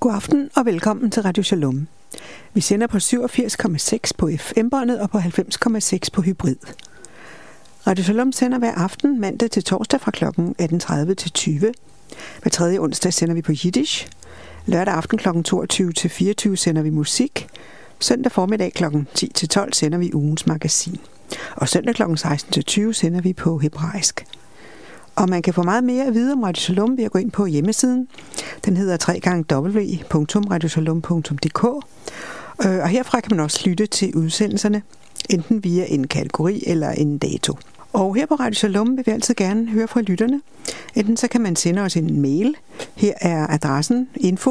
God aften og velkommen til Radio Shalom. Vi sender på 87,6 på FM-båndet og på 90,6 på hybrid. Radio Shalom sender hver aften mandag til torsdag fra kl. 18.30 til 20. Hver tredje onsdag sender vi på Yiddish. Lørdag aften kl. 22 til 24 sender vi musik. Søndag formiddag kl. 10 til 12 sender vi ugens magasin. Og søndag kl. 16 til 20 sender vi på hebraisk. Og man kan få meget mere at vide om Radio Shalom ved at gå ind på hjemmesiden. Den hedder www.radioshalom.dk. Og herfra kan man også lytte til udsendelserne, enten via en kategori eller en dato. Og her på Radio Shalom vil vi altid gerne høre fra lytterne. Enten så kan man sende os en mail. Her er adressen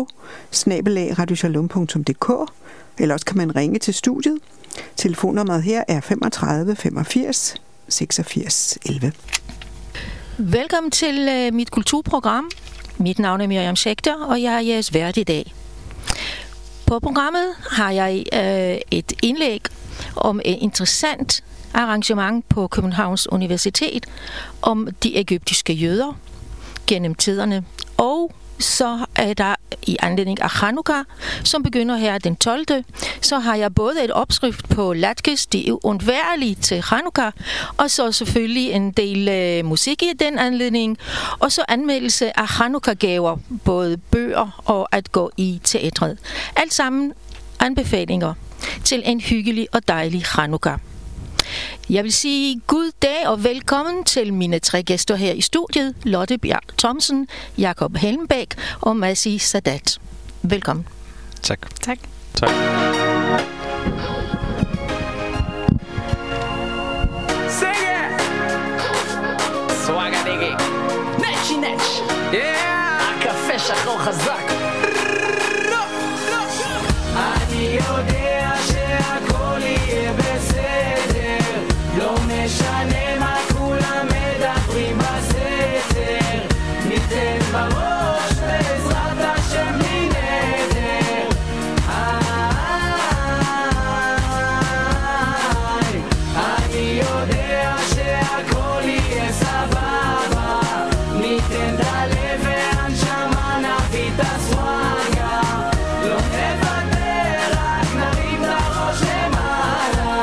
info@radioshalom.dk. Eller også kan man ringe til studiet. Telefonnummeret her er 35 85 86 11. Velkommen til mit kulturprogram. Mit navn er Miriam Schechter, og jeg er jeres vært i dag. På programmet har jeg et indlæg om et interessant arrangement på Københavns Universitet om de egyptiske jøder gennem tiderne. Og så er der i anledning af Chanukka, som begynder her den 12. Så har jeg både et opskrift på latkes, de er undværlige til Chanukka, og så selvfølgelig en del musik i den anledning, og så anmeldelse af Chanukka-gaver, både bøger og at gå i teatret. Alt sammen anbefalinger til en hyggelig og dejlig Chanukka. Jeg vil sige god dag og velkommen til mine tre gæster her i studiet, Lotte Bjerg Thomsen, Jakob Helmbæk og Masih Sadat. Velkommen. Tak. Tak. Tak. Sing it! Swagga diggy. Netchi netch. Yeah! הקפה שחור חזק. אני יודע שהכל יהיה בסדר, לא משנה מה כולם מדברים בסתר, ניתן בראש בעזרת השם מנדר. אני יודע שהכל יהיה סבבה, ניתן את הלב והנשמה, נביא את הסוואגה, לא נוותר, רק נרים את הראש למעלה.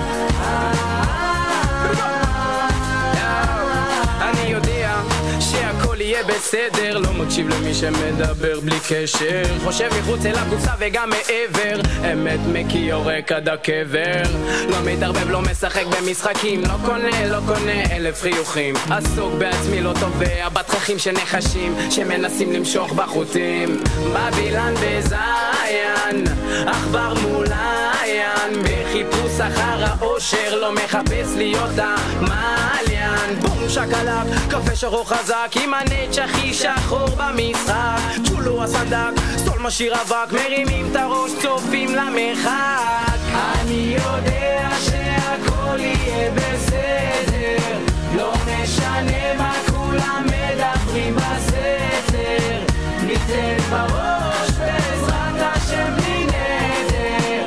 אני יודע שהכל יהיה בסדר, לא מקשיב למי שמדבר בלי קשר, חושב מחוץ אל הקופסה וגם מעבר, אמת מקי יורק עד הקבר, לא מתערבב, לא משחק במשחקים, לא קונה אלף חיוכים, עסוק בעצמי, לא תובע בתככים של נחשים שמנסים למשוך בחוטים, בבילן בזיין, עכבר מול עין, בחיפוש אחר האושר, לא מחפש להיות המעליין, בום שקלק, קפה שחור חזק, עם הנץ' הכי שחור במשחק, צ'ולו הסנדק, סול משאיר אבק, מרימים את הראש, צופים למרחק. אני יודע שהכל יהיה בסדר, לא משנה מה כולם מדברים בסתר, ניתן בראש בעזרת השם מנדר.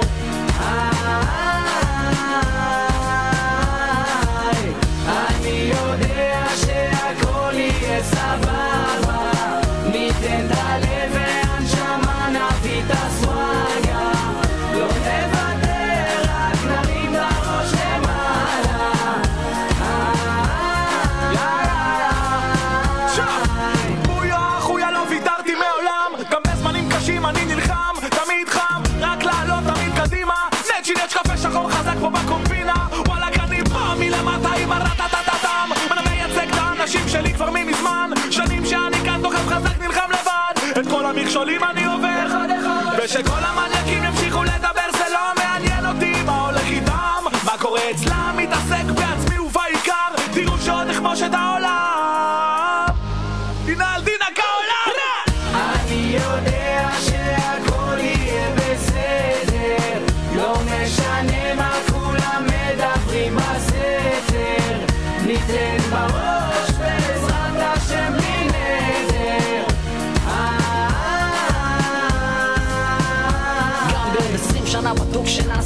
אני יודע שהכל יהיה סבבה, ניתן את הלב והנשמה, נביא את הסוואגה, לא נוותר, רק נרים את הראש למעלה. בויה, חויה, לא ויתרתי מעולם, גם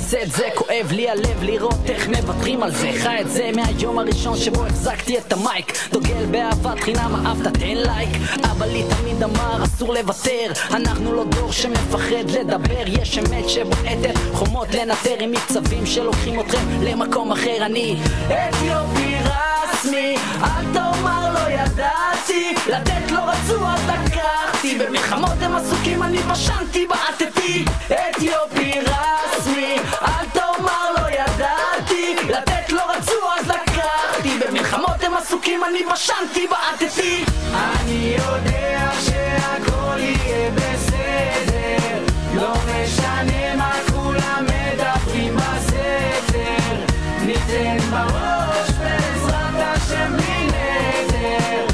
אעשה את זה, כואב לי הלב לראות איך מוותרים על זה. חי את זה מהיום הראשון שבו החזקתי את המייק, דוגל באהבת חינם, אהבת תן לייק. אבא לי תמיד אמר אסור לוותר, אנחנו לא דור שמפחד לדבר, יש אמת שבועטת חומות לנטר עם מקצבים שלוקחים אתכם למקום אחר. אני אתיופי רסמי, אל תאמר לא ידעתי, לתת לא רצו אז לקחתי, במלחמות הם עסוקים אני פשנתי בעטתי. אתיופי רסמי, אל תאמר לא ידעתי, לתת לא רצו אז לקחתי, במלחמות הם עסוקים אני פשנתי בעטתי. אני יודע שהכל יהיה בסדר, לא משנה מה כולם מדברים בסתר, ניתן בראש בעזרת השם בלי נדר.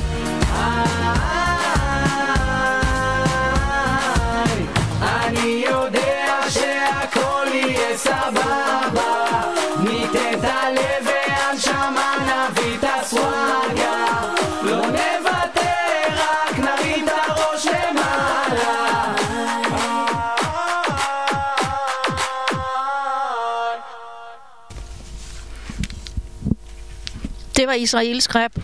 אני יודע שהכל יהיה סבבה, ניתן את הלב והנשמה, נביא את הסוואגה, לא נוותר, רק נרים את הראש למעלה. Det var israelsk rap.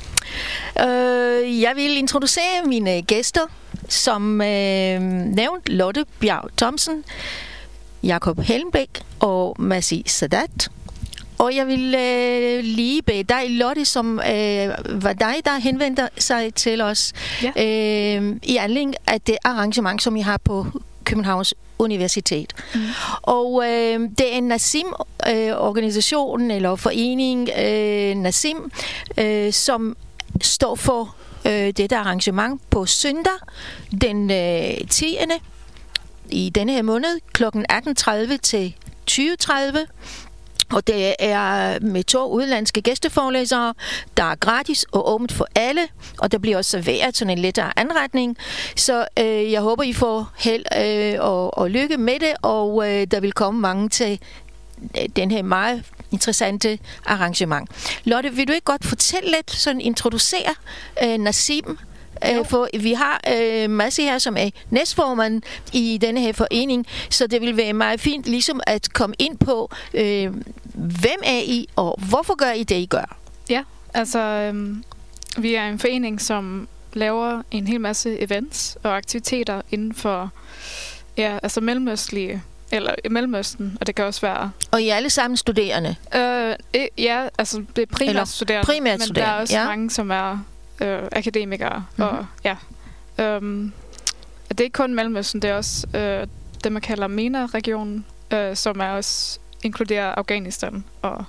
Jeg vil introducere mine gæster, som nævnt Lotte Bjerg Thomsen, Jakob Helmbæk og Masih Sadat. Og jeg vil lige bede dig, Lotte, som var dig, der henvendte sig til os i anledning af det arrangement, som I har på Københavns Universitet. Og det er en Nasim-organisation eller forening, Nasim, som står for dette arrangement på søndag den 10. i denne her måned kl. 18.30 til 20.30. Og det er med 2 udenlandske gæsteforelæsere, der er gratis og åbent for alle, og der bliver også serveret sådan en lettere anretning. Så jeg håber, I får held og lykke med det, og der vil komme mange til den her meget interessante arrangement. Lotte, vil du ikke godt fortælle lidt, sådan introducere Nasim? For vi har Masih her, som er næstformand i denne her forening, så det vil være meget fint ligesom at komme ind på, hvem er I, og hvorfor gør I det, I gør? Ja, altså vi er en forening, som laver en hel masse events og aktiviteter inden for altså Mellemøsten, og det kan også være... Og I er alle sammen studerende? Ja, altså det er primært studerende, men der er også mange, som er akademikere. Og det er ikke kun Mellemøsten, det er også det, man kalder MENA-regionen, som er også inkluderer Afghanistan. Og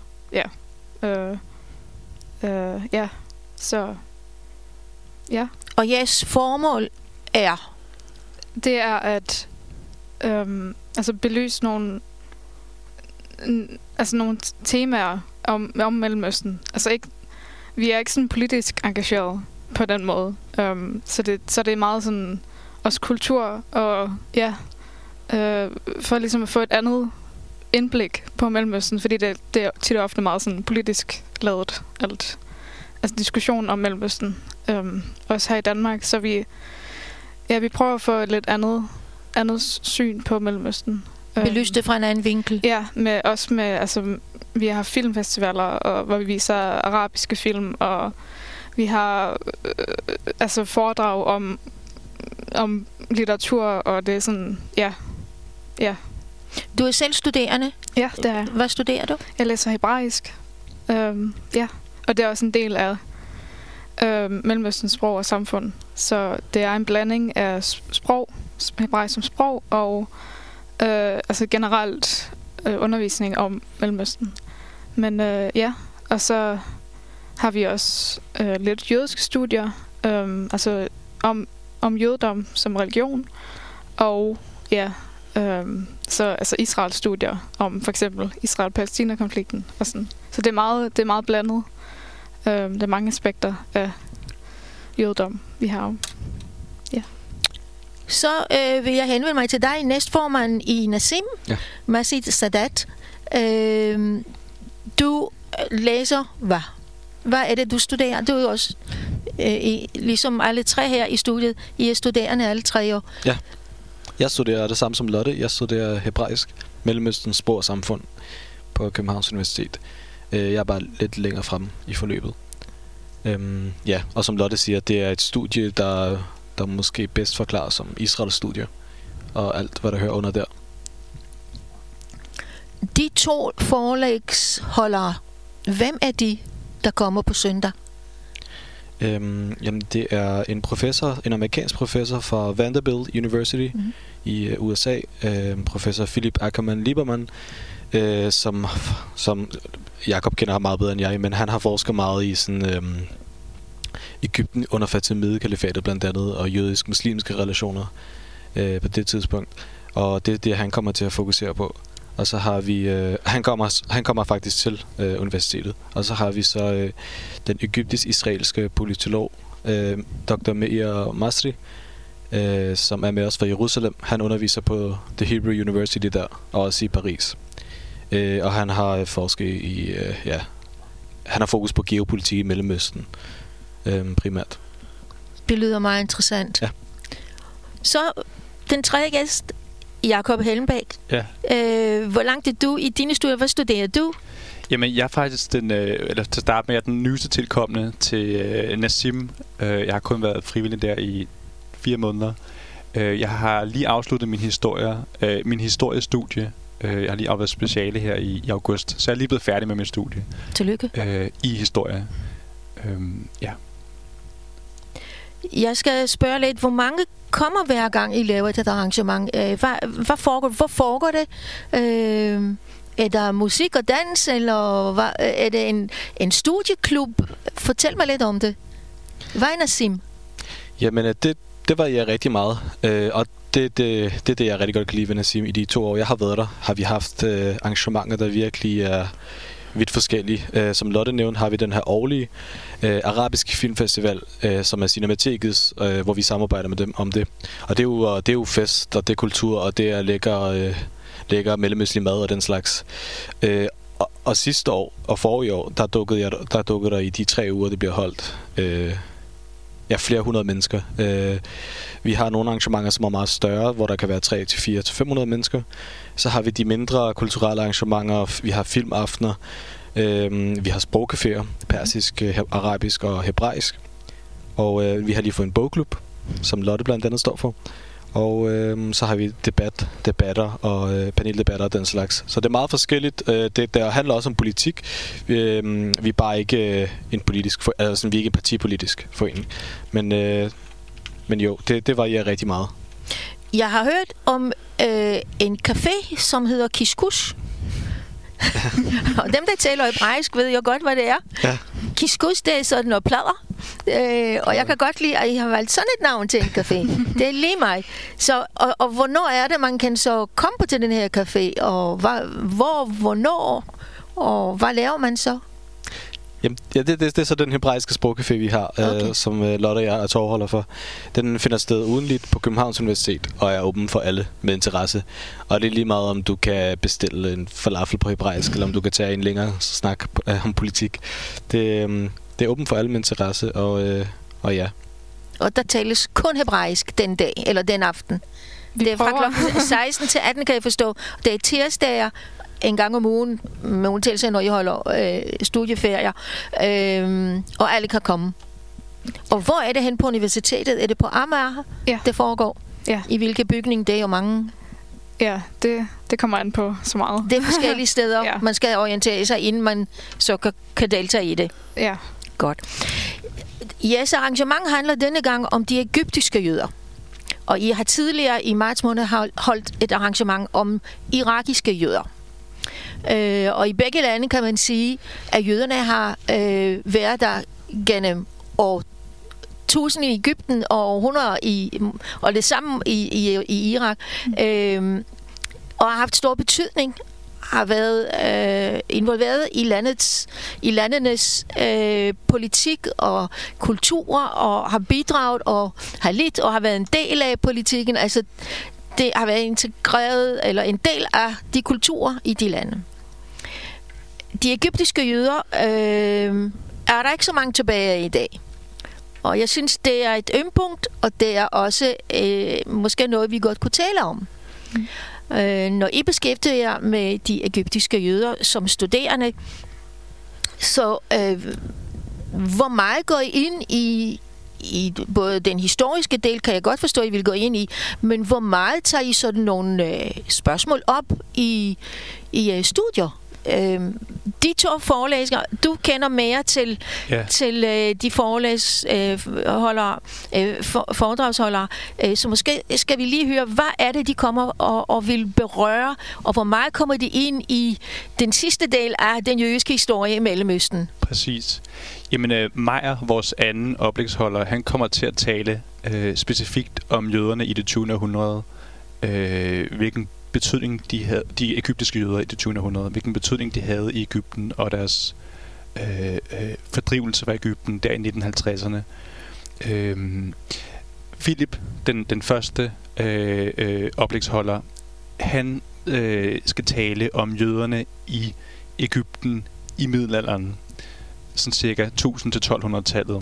Og jeres formål er? Det er at belyse nogle temaer om Mellemøsten. Altså ikke, vi er ikke sådan politisk engageret på den måde. Så det er meget sådan også kultur og for ligesom at få et andet indblik på Mellemøsten, fordi det er tit og ofte meget sådan politisk ladet alt. Altså diskussion om Mellemøsten. Også her i Danmark, så vi prøver at få et lidt andet syn på Mellemøsten. Belyst det fra en anden vinkel? Ja, vi har filmfestivaler, hvor vi viser arabiske film, og vi har foredrag om litteratur, og det er sådan, ja. Du er selv studerende? Ja, det er. Hvad studerer du? Jeg læser hebraisk. Og det er også en del af Mellemøstens sprog og samfund. Så det er en blanding af sprog, hebraisk som sprog, og generelt undervisning om Mellemøsten. Men og så har vi også lidt jødiske studier, om jødedom som religion, og så Israels studier om for eksempel Israel-Palæstina-konflikten og sådan. Så det er meget blandet. Der er mange aspekter af jødedom, vi har. Ja. Så vil jeg henvende mig til dig, næstformand i Nasim, Masih Sadat. Du læser hvad? Hvad er det, du studerer? Du er jo også, ligesom alle tre her i studiet, I er studerende alle 3 år. Ja, jeg studerer det samme som Lotte. Jeg studerer hebraisk. Mellemøstens Sprog og Samfund på Københavns Universitet. Jeg er bare lidt længere fremme i forløbet. Ja, og som Lotte siger, det er et studie, der måske bedst forklares som Israels studie, og alt, hvad der hører under der. De 2 forelægsholdere, hvem er de, der kommer på søndag? Jamen, det er en amerikansk professor fra Vanderbilt University i USA, professor Philip Ackerman Lieberman, som Jakob kender ham meget bedre end jeg, men han har forsket meget i sådan Egypten under Fatimide-kalifatet blandt andet, og jødisk-muslimske relationer på det tidspunkt. Og det er det, han kommer til at fokusere på. Og så har vi han kommer faktisk til universitetet. Og så har vi så den egyptisk-israelske politolog Dr. Meir Masri, som er med os fra Jerusalem. Han underviser på The Hebrew University der, og også i Paris. Og han har forsket i han har fokus på geopolitik i Mellemøsten primært. Det lyder meget interessant. Ja. Så den tredje gæst, Jakob Hellenbæk. Ja. Hvor langt er du i dine studier? Hvad studerer du? Jamen, jeg er faktisk til at starte med, den nyeste tilkommende til Nassim. Jeg har kun været frivillig der i 4 måneder. Jeg har lige afsluttet min historiestudie. Jeg har lige afleveret speciale her i august, så jeg er lige blevet færdig med min studie. Tillykke. I historie. Ja. Jeg skal spørge lidt, hvor mange kommer hver gang I laver et arrangement? Hvor foregår det? Er der musik og dans, eller er det en studieklub? Fortæl mig lidt om det. Hvad er Nassim? Jamen, det varierer rigtig meget, og det er det, jeg rigtig godt kan lide ved Nassim. I de 2 år, jeg har været der, har vi haft arrangementer, der virkelig er vidt forskellige. Som Lotte nævnte, har vi den her årlige arabiske filmfestival, som er Cinematekets, hvor vi samarbejder med dem om det. Og det er jo fest, og det er kultur, og det er lækker mellemøstlig mad og den slags. Og sidste år og forrige år, der dukkede der i de 3 uger, det bliver holdt, flere 100 mennesker. Vi har nogle arrangementer, som er meget større, hvor der kan være 300 til 400 til 500 mennesker. Så har vi de mindre kulturelle arrangementer. Vi har filmaftener. Vi har sprogcaféer, persisk, arabisk og hebraisk. Og vi har lige fået en bogklub, som Lotte blandt andet står for. Og så har vi debatter og paneldebatter og den slags. Så det er meget forskelligt. Det handler også om politik. Vi er bare ikke en politisk vi er ikke en partipolitisk forening. Men jo, det varierer rigtig meget. Jeg har hørt om en café, som hedder Kiskus. Og dem, der taler hebraisk, ved jeg godt, hvad det er. Ja. Kiskus, det er sådan noget plader. Og jeg kan godt lide, at I har valgt sådan et navn til en café. Det er lige mig. Så, og hvornår er det, man kan så komme på til den her café? Og hvornår? Og hvad laver man så? Jamen, ja, det er så den hebraiske sprogcafé, vi har, okay. Som Lotte og jeg er tovholder for. Den finder sted ugenligt på Københavns Universitet, og er åben for alle med interesse. Og det er lige meget, om du kan bestille en falafel på hebraisk, eller om du kan tage en længere snak om politik. Det er åben for alle med interesse, og ja. Og der tales kun hebraisk den dag, eller den aften. Det er fra klokken 16 til 18, kan jeg forstå. Det er tirsdager, en gang om ugen, med undtagelse når jeg holder studieferier, og alle kan komme. Og hvor er det hen på universitetet? Er det på Amager, det foregår? Ja. I hvilke bygning? Det er jo mange. Ja, det kommer an på så meget. Det er forskellige steder. Ja. Man skal orientere sig, inden man så kan deltage i det. Ja. Godt. Jeres arrangement handler denne gang om de egyptiske jøder. Og I har tidligere i marts måned holdt et arrangement om irakiske jøder. Og i begge lande kan man sige, at jøderne har været der gennem årtusind i Egypten og århundreder og det samme i Irak, og har haft stor betydning, har været involveret i landenes politik og kultur, og har bidraget og har lidt og har været en del af politikken. Altså det har været integreret eller en del af de kulturer i de lande. De egyptiske jøder er der ikke så mange tilbage af i dag. Og jeg synes, det er et ømpunkt, og det er også måske noget, vi godt kunne tale om. Når I beskæftiger jer med de egyptiske jøder som studerende, så hvor meget går I ind i både den historiske del, kan jeg godt forstå, I vil gå ind i, men hvor meget tager I sådan nogle spørgsmål op i studier? De to forelæsere, du kender mere til de foredragsholdere, så måske skal vi lige høre, hvad er det, de kommer og vil berøre, og hvor meget kommer de ind i den sidste del af den jødiske historie i Mellemøsten? Præcis. Jamen, Meyer, vores anden oplægsholder, han kommer til at tale specifikt om jøderne i det 20. århundrede. Hvilken betydning de egyptiske jøder i det 20. århundrede, hvilken betydning de havde i Egypten og deres fordrivelse fra Egypten der i 1950'erne. Philip, den første oplægsholder, han skal tale om jøderne i Egypten i middelalderen, sådan cirka 1000-1200-tallet.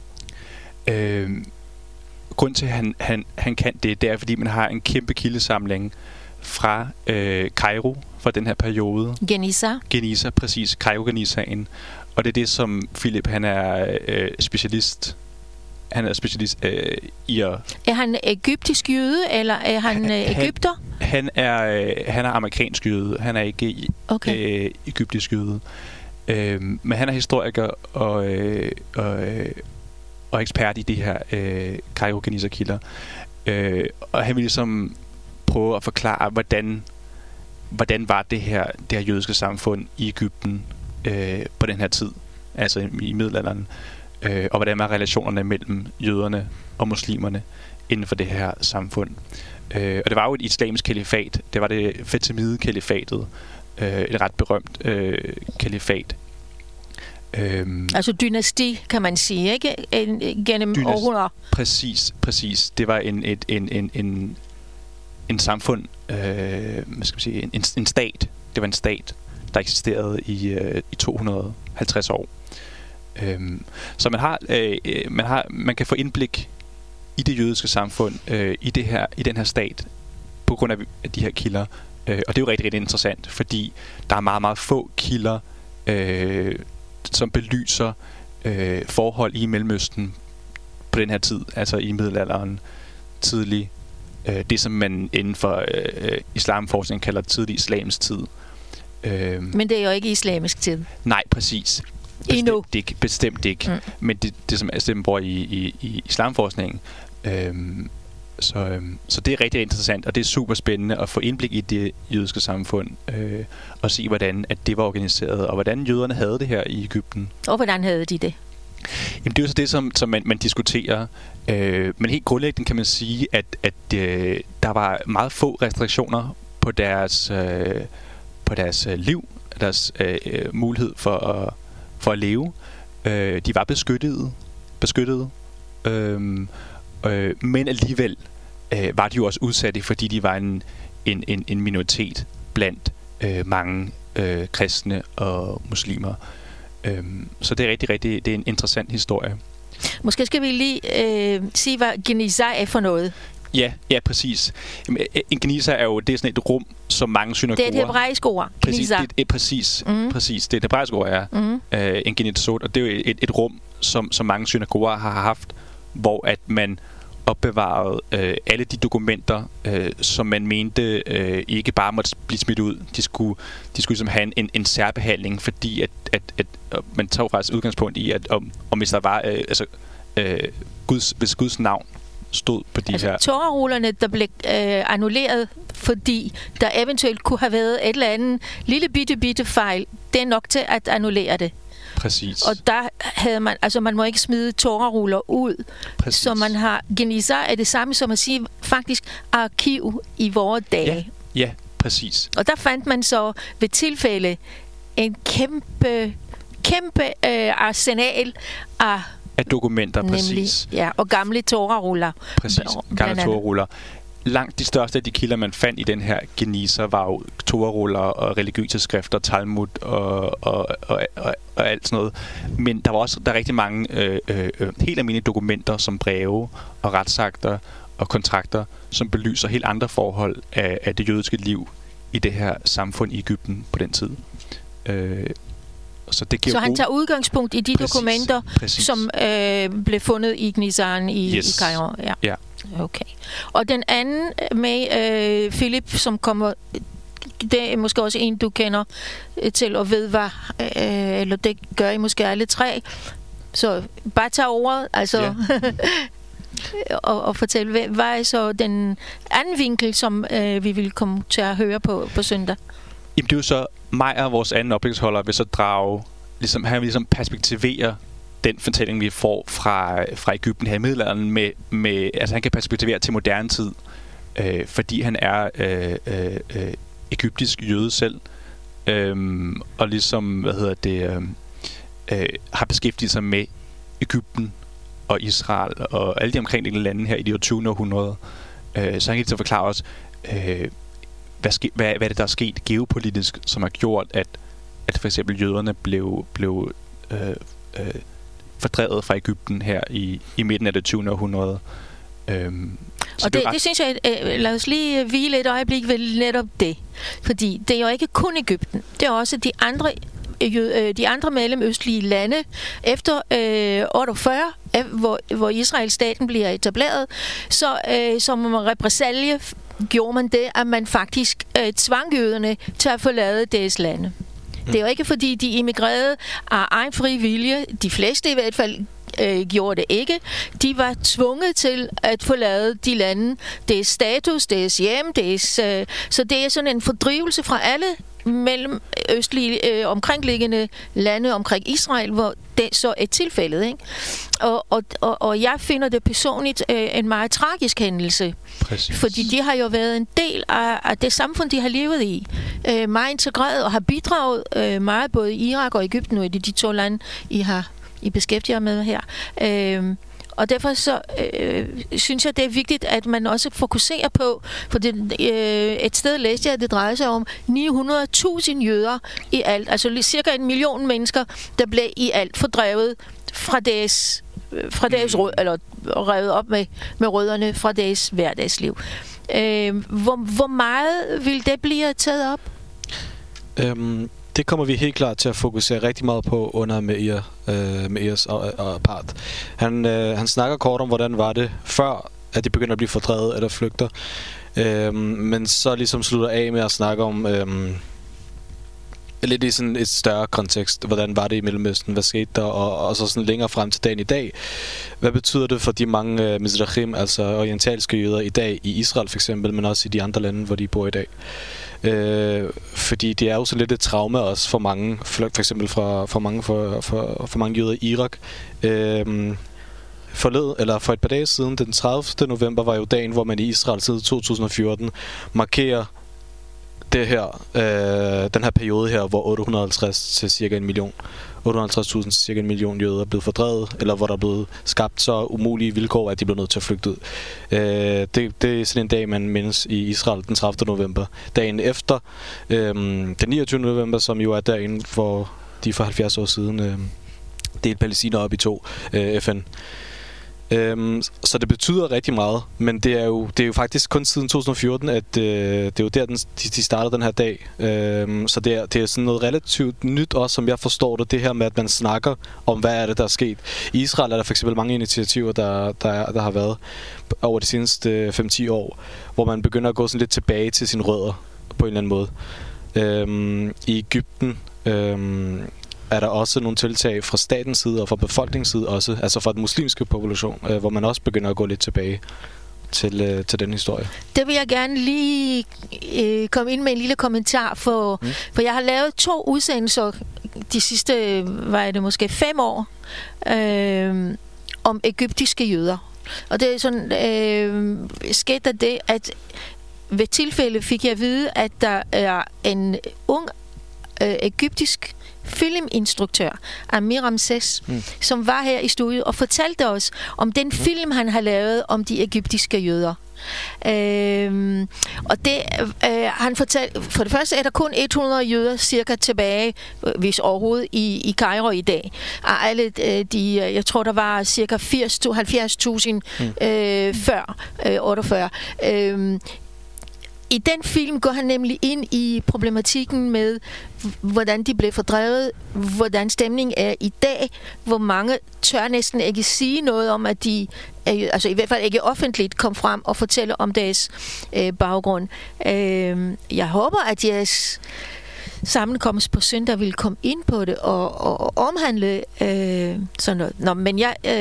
Grunden til, at han kan det er, fordi man har en kæmpe kildesamling fra Kairo, fra den her periode. Geniza, præcis. Kairo-Genizaen. Og det er det, som Philip, han er specialist. Han er specialist i at... Er han egyptisk jøde, eller er han egypter? Han er amerikansk jøde. Han er ikke egyptisk jøde. Men han er historiker og ekspert i de her Kairo-Geniza-kilder. Og han vil ligesom prøve at forklare, hvordan var det her jødiske samfund i Egypten på den her tid, altså i middelalderen, og hvordan var relationerne mellem jøderne og muslimerne inden for det her samfund. Og det var jo et islamisk kalifat. Det var det Fatimide-kalifatet, et ret berømt kalifat. Altså dynasti, kan man sige, ikke? Gennem århundreder. Præcis. Det var en samfund, hvad skal man sige, en stat. Det var en stat, der eksisterede i 250 år. Så man kan få indblik i det jødiske samfund, i den her stat, på grund af de her kilder. Og det er jo rigtig, rigtig interessant, fordi der er meget, meget få kilder, som belyser forhold i Mellemøsten på den her tid, altså i middelalderen, tidlig, det som man inden for islamforskning kalder tidlig islamisk tid. Men det er jo ikke islamisk tid. Nej, præcis. Bestemt ikke. Men det som man bruger i islamforskningen. Så det er rigtig interessant, og det er super spændende at få indblik i det jødiske samfund, og se, hvordan at det var organiseret, og hvordan jøderne havde det her i Egypten. Og hvordan havde de det? Jamen, det er jo så det, som man diskuterer. Men helt grundlæggende kan man sige, at der var meget få restriktioner på deres liv, deres mulighed for at leve. De var beskyttede. Men alligevel var de jo også udsatte, fordi de var en minoritet blandt mange kristne og muslimer. Så det er rigtig, det er en interessant historie. Måske skal vi lige sige, hvad Geniza er for noget. Ja, præcis. En Geniza er jo, det er sådan et rum, som mange synagoger... Det er et hebraisk ord, Geniza. Præcis. Det er et hebraisk ord, en genizot, og det er jo et rum, som mange synagoger har haft, hvor at man opbevarede alle de dokumenter, som man mente ikke bare måtte blive smidt ud. De skulle ligesom have en særbehandling, fordi at man tager faktisk udgangspunkt i, at om hvis der var hvis Guds navn stod på de her... Torah-rullerne, der blev annulleret, fordi der eventuelt kunne have været et eller andet lille bitte fejl, det er nok til at annullere det. Præcis. Og der havde man, altså man må ikke smide Torah-ruller ud. Præcis. Så man har, Geniza er det samme som at sige, faktisk arkiv i vores dage. Ja, præcis. Og der fandt man så ved tilfælde en kæmpe arsenal af dokumenter, præcis. Ja, og gamle Torah-ruller. Præcis, gamle Torah-ruller. Langt de største af de kilder, man fandt i den her Geniza, var jo Torah-ruller og religiøse skrifter, Talmud og alt sådan noget. Men der er rigtig mange helt almindelige dokumenter, som breve og retsakter og kontrakter, som belyser helt andre forhold af det jødiske liv i det her samfund i Egypten på den tid. Så han tager udgangspunkt i de dokumenter, som blev fundet i Gnizaren i Kairo. Ja. Okay. Og den anden med Philip, som kommer, det er måske også en, du kender til og ved, hvad, eller det gør I måske alle tre. Så bare tag ordet, altså, og fortæl, hvad er så den anden vinkel, som vi vil komme til at høre på søndag? Jamen det er jo så mig og vores anden oplægsholder vil så drage, han vil ligesom perspektivere den fortælling, vi får fra Egypten her i middelalderen, med altså han kan perspektivere til moderne tid, fordi han er egyptisk jøde selv, og ligesom, har beskæftiget sig med Egypten og Israel og alle de omkringliggende lande her i det 20. århundrede. Så han kan ligesom forklare os, hvad er det, der er sket geopolitisk, som har gjort, at for eksempel jøderne blev fordrevet fra Egypten her i midten af det 20. århundrede. Og det synes jeg, lad os lige hvile et øjeblik ved netop det. Fordi det er jo ikke kun Egypten. Det er også de andre mellemøstlige lande. Efter 48, hvor Israel-staten bliver etableret, så som represalie gjorde man det, at man faktisk tvang jøderne til at forlade deres lande. Det er jo ikke, fordi de emigrerede af egen fri vilje. De fleste i hvert fald gjorde det ikke. De var tvunget til at forlade de lande. Deres status, deres hjem, så det er sådan en fordrivelse fra alle mellemøstlige omkringliggende lande omkring Israel, hvor det så er tilfældet, ikke? Og jeg finder det personligt en meget tragisk hændelse. Præcis. Fordi de har jo været en del af det samfund, de har levet i. Meget integreret og har bidraget meget både i Irak og Egypten, nu er det de to lande, I beskæftiger med her. Og derfor så synes jeg, det er vigtigt, at man også fokuserer på, for et sted læste jeg, at det drejer sig om 900.000 jøder i alt, altså cirka 1 million mennesker, der blev i alt fordrevet fra deres rød, eller revet op med rødderne fra deres hverdagsliv. Hvor meget vil det blive taget op? Det kommer vi helt klart til at fokusere rigtig meget på under Meirs og part. Han snakker kort om, hvordan var det før, at de begynder at blive fordrevet eller flygter. Men så ligesom slutter af med at snakke om lidt i sådan et større kontekst. Hvordan var det i Mellemøsten? Hvad skete der? Og så sådan længere frem til dagen i dag. Hvad betyder det for de mange Mizrahim, altså orientalske jøder i dag i Israel for eksempel, men også i de andre lande, hvor de bor i dag? Fordi det er jo så lidt et traume også for mange, for eksempel for mange jøder i Irak. For et par dage siden, den 30. november, var jo dagen, hvor man i Israel siden 2014 markerer det her, den her periode her, hvor 850 til cirka 1 million, 850.000 til cirka 1 million jøder er blevet fordrevet, eller hvor der er blevet skabt så umulige vilkår, at de blev nødt til at flygte ud. Det er sådan en dag, man mindes i Israel den 30. november. Dagen efter, den 29. november, som jo er dagen, hvor de for 70 år siden delte Palæstina op i to, FN. Så det betyder rigtig meget, men det er jo faktisk kun siden 2014, at det er jo der, de startede den her dag. Så det er sådan noget relativt nyt også, som jeg forstår det her med, at man snakker om, hvad er det, der er sket. I Israel er der for eksempel mange initiativer, der har været over de seneste 5-10 år, hvor man begynder at gå sådan lidt tilbage til sine rødder på en eller anden måde. I Egypten er der også nogle tiltag fra statens side og fra befolkningens side også, altså fra den muslimske population, hvor man også begynder at gå lidt tilbage til den historie. Det vil jeg gerne lige komme ind med en lille kommentar, for jeg har lavet 2 udsendelser de sidste, måske 5 år, om egyptiske jøder. Og det er sådan, skete der det, at ved tilfælde fik jeg at vide, at der er en ung egyptisk filminstruktør, Amir Ramses, som var her i studiet og fortalte os om den film, han har lavet om de egyptiske jøder. Og det han fortalte, for det første er der kun 100 jøder cirka tilbage, hvis overhovedet, i Kairo i dag. Og alle de, jeg tror der var cirka 70.000 før 48. I den film går han nemlig ind i problematikken med, hvordan de blev fordrevet, hvordan stemningen er i dag, hvor mange tør næsten ikke sige noget om, at de, altså i hvert fald ikke offentligt, kom frem og fortælle om deres baggrund. Jeg håber, at jeres sammenkomst på søndag vil komme ind på det og omhandle sådan noget. Nå, men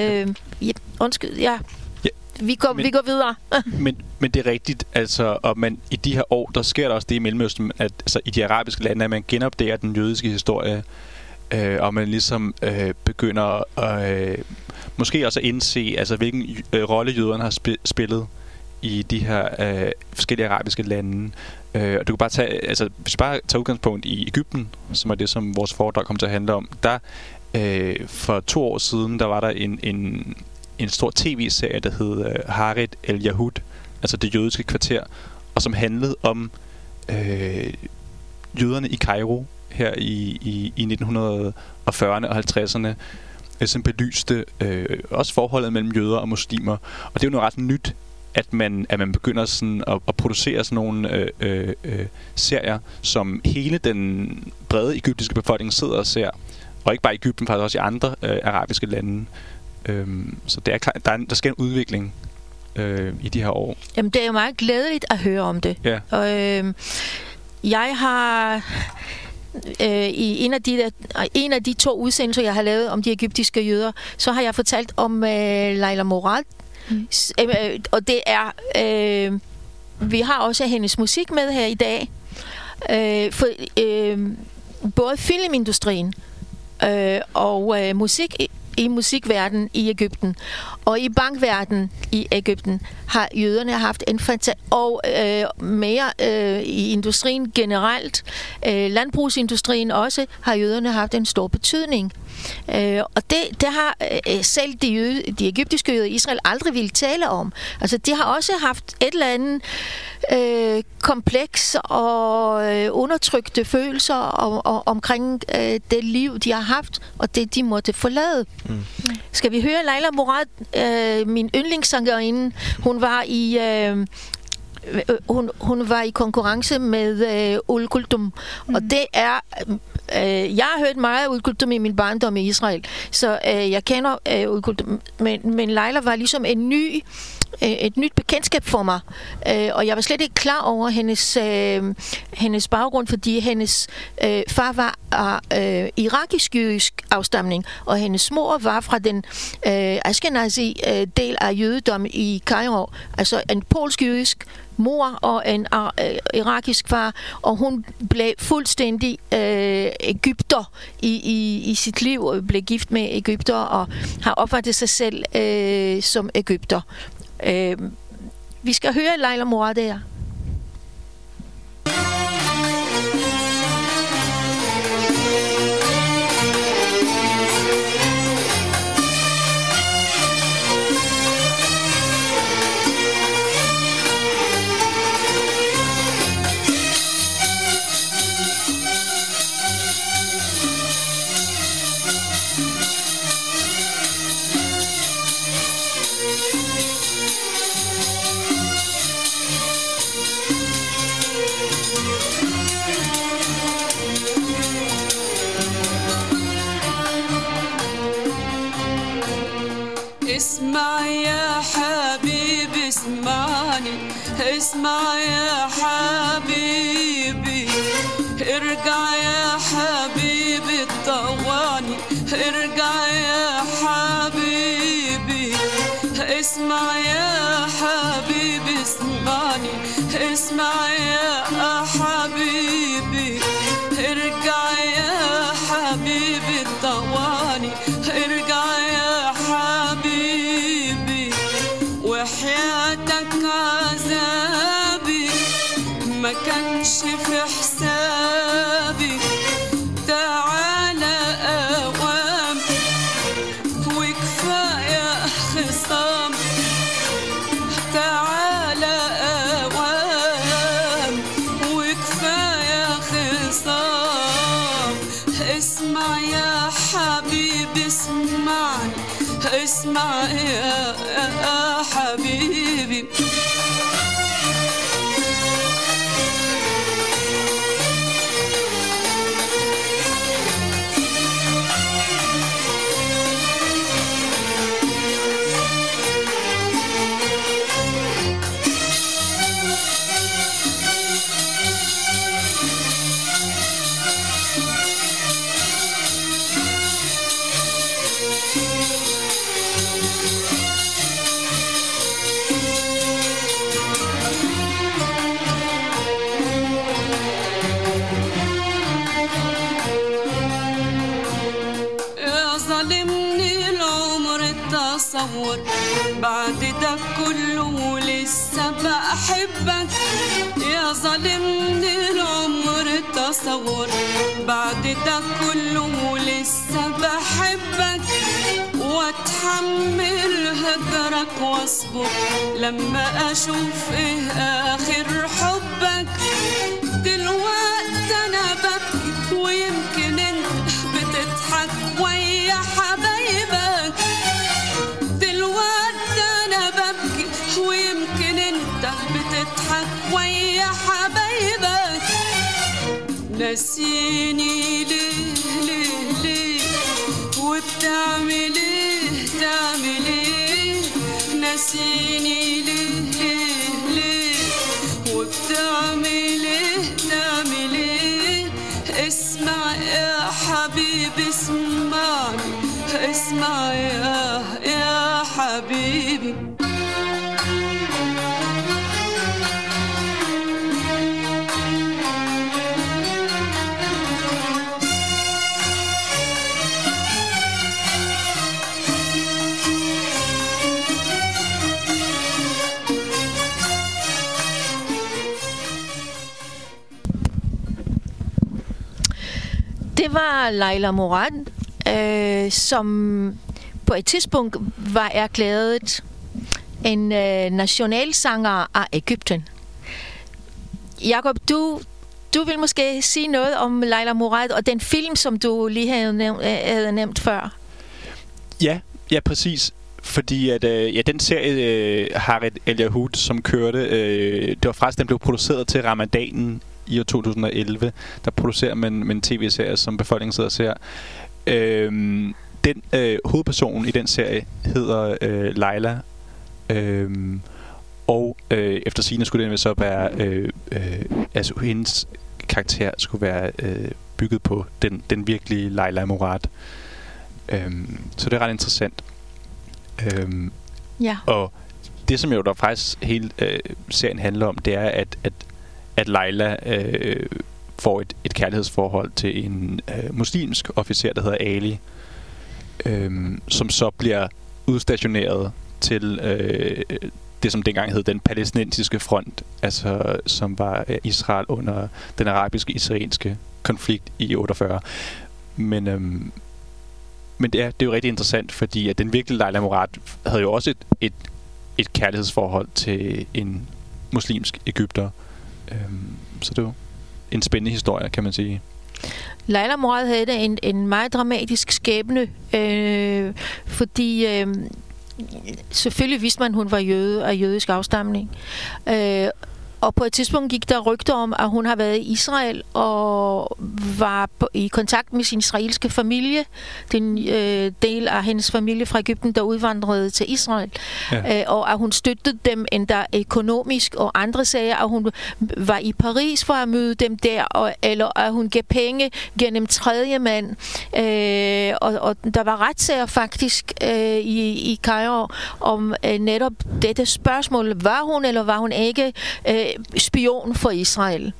vi går videre. men det er rigtigt, altså, og i de her år, der sker der også det i Mellemøsten, at altså, i de arabiske lande, at man genopdager den jødiske historie, og man ligesom begynder at måske også at indse, altså, hvilken rolle jøderne har spillet i de her forskellige arabiske lande. Og du kan bare tage, altså, hvis du bare tager udgangspunkt i Egypten, som er det, som vores foredrag kommer til at handle om, der for 2 år siden, der var der en stor tv-serie, der hed Haret el-Yahud, altså det jødiske kvarter, og som handlede om jøderne i Kairo her i 1940'erne og 50'erne, som belyste også forholdet mellem jøder og muslimer. Og det er jo noget ret nyt, at man begynder sådan at producere sådan nogle serier, som hele den brede egyptiske befolkning sidder og ser, og ikke bare i Egypten, faktisk også i andre arabiske lande. Så det er klart, der sker en udvikling i de her år. Jamen, det er jo meget glædeligt at høre om det. Ja. Og jeg har i en af de 2 udsendelser, jeg har lavet om de egyptiske jøder, så har jeg fortalt om Laila Morad. Og det er vi har også hendes musik med her i dag. For både filmindustrien og musik i musikverdenen i Egypten og i bankverdenen i Egypten har jøderne haft en og mere i industrien generelt, landbrugsindustrien også, har jøderne haft en stor betydning. Og det har selv de egyptiske jøder i Israel aldrig ville tale om. Altså de har også haft et eller andet kompleks og undertrykte følelser omkring det liv, de har haft, og det, de måtte forlade. Skal vi høre Laila Morad, min yndlingssangerinde? Hun var i konkurrence med Ul Kultum, og det er jeg har hørt meget af Ul Kultum i min barndom i Israel, så jeg kender Ul Kultum, men Laila var ligesom et nyt bekendtskab for mig, og jeg var slet ikke klar over hendes baggrund, fordi hendes far var af irakisk-jødisk afstamning, og hendes mor var fra den Ashkenazi del af jødedom i Kairo, altså en polsk-jødisk mor og en irakisk far, og hun blev fuldstændig egypter i sit liv, og blev gift med egypter og har opfattet sig selv som egypter. Vi skal høre Laila Morad der. اسمع يا حبيبي اسمعني اسمع يا حبيبي ارجع يا حبيبي طوعني ارجع يا حبيبي اسمع يا حبيبي اسمعني اسمع يا حبيبي ارجع يا حبيبي طوعني ارجع يا حبيبي وحياتك عذابي ما كانش في حسابي تعالى اوام وكفايه خصام تعالى اسمع يا حبيبي اسمعني اسمع يا حبيبي بعد ده كله لسه بحبك يا ظالمني العمر تصور بعد ده كله لسه بحبك واتحمل هجرك واصبر لما اشوف ايه اخر حبك دلوقتي انا ببكي ويمكن انت بتضحك ويا حبايبك ويمكن انت بتضحك ويا حبايبك ناسيني ليه ليه ليه وبتعمل ايه تعمل ايه ناسيني ليه ليه ليه وبتعمل ايه تعمل ايه اسمع يا حبيبي اسمعني اسمع يا حبيبي Det var Laila Morad, som på et tidspunkt var erklæret en nationalsanger af Egypten. Jakob, du vil måske sige noget om Laila Morad og den film, som du lige havde nævnt før. Ja, præcis. Fordi at, den serie Harit El-Yahud, som kørte, det var faktisk, den blev produceret til Ramadanen i år 2011. Der producerer man en tv-serie, som befolkningen sidder og ser. Den hovedperson i den serie hedder Laila. Og efter sigende skulle den så være... altså hendes karakter skulle være bygget på den virkelige Laila Morad. Så det er ret interessant. Ja. Og det, som jo der faktisk hele serien handler om, det er, at Laila får et kærlighedsforhold til en muslimsk officer, der hedder Ali, som så bliver udstationeret til det, som dengang hed den palæstinensiske front, altså som var Israel under den arabisk-israelske konflikt i 48. Men det er jo rigtig interessant, fordi at den virkelige Laila Morad havde jo også et kærlighedsforhold til en muslimsk egypter. Så det var en spændende historie, kan man sige. Laila Morad havde en meget dramatisk skæbne, fordi selvfølgelig vidste man, at hun var jøde af jødisk afstamning. Og på et tidspunkt gik der rygter om, at hun har været i Israel og var i kontakt med sin israelske familie. Den del af hendes familie fra Egypten, der udvandrede til Israel. Ja. Og at hun støttede dem endda økonomisk, og andre sagde, at hun var i Paris for at møde dem der, eller at hun gav penge gennem tredje mand. Og der var retssager faktisk i Kairo om netop dette spørgsmål. Var hun eller var hun ikke spion for Israel?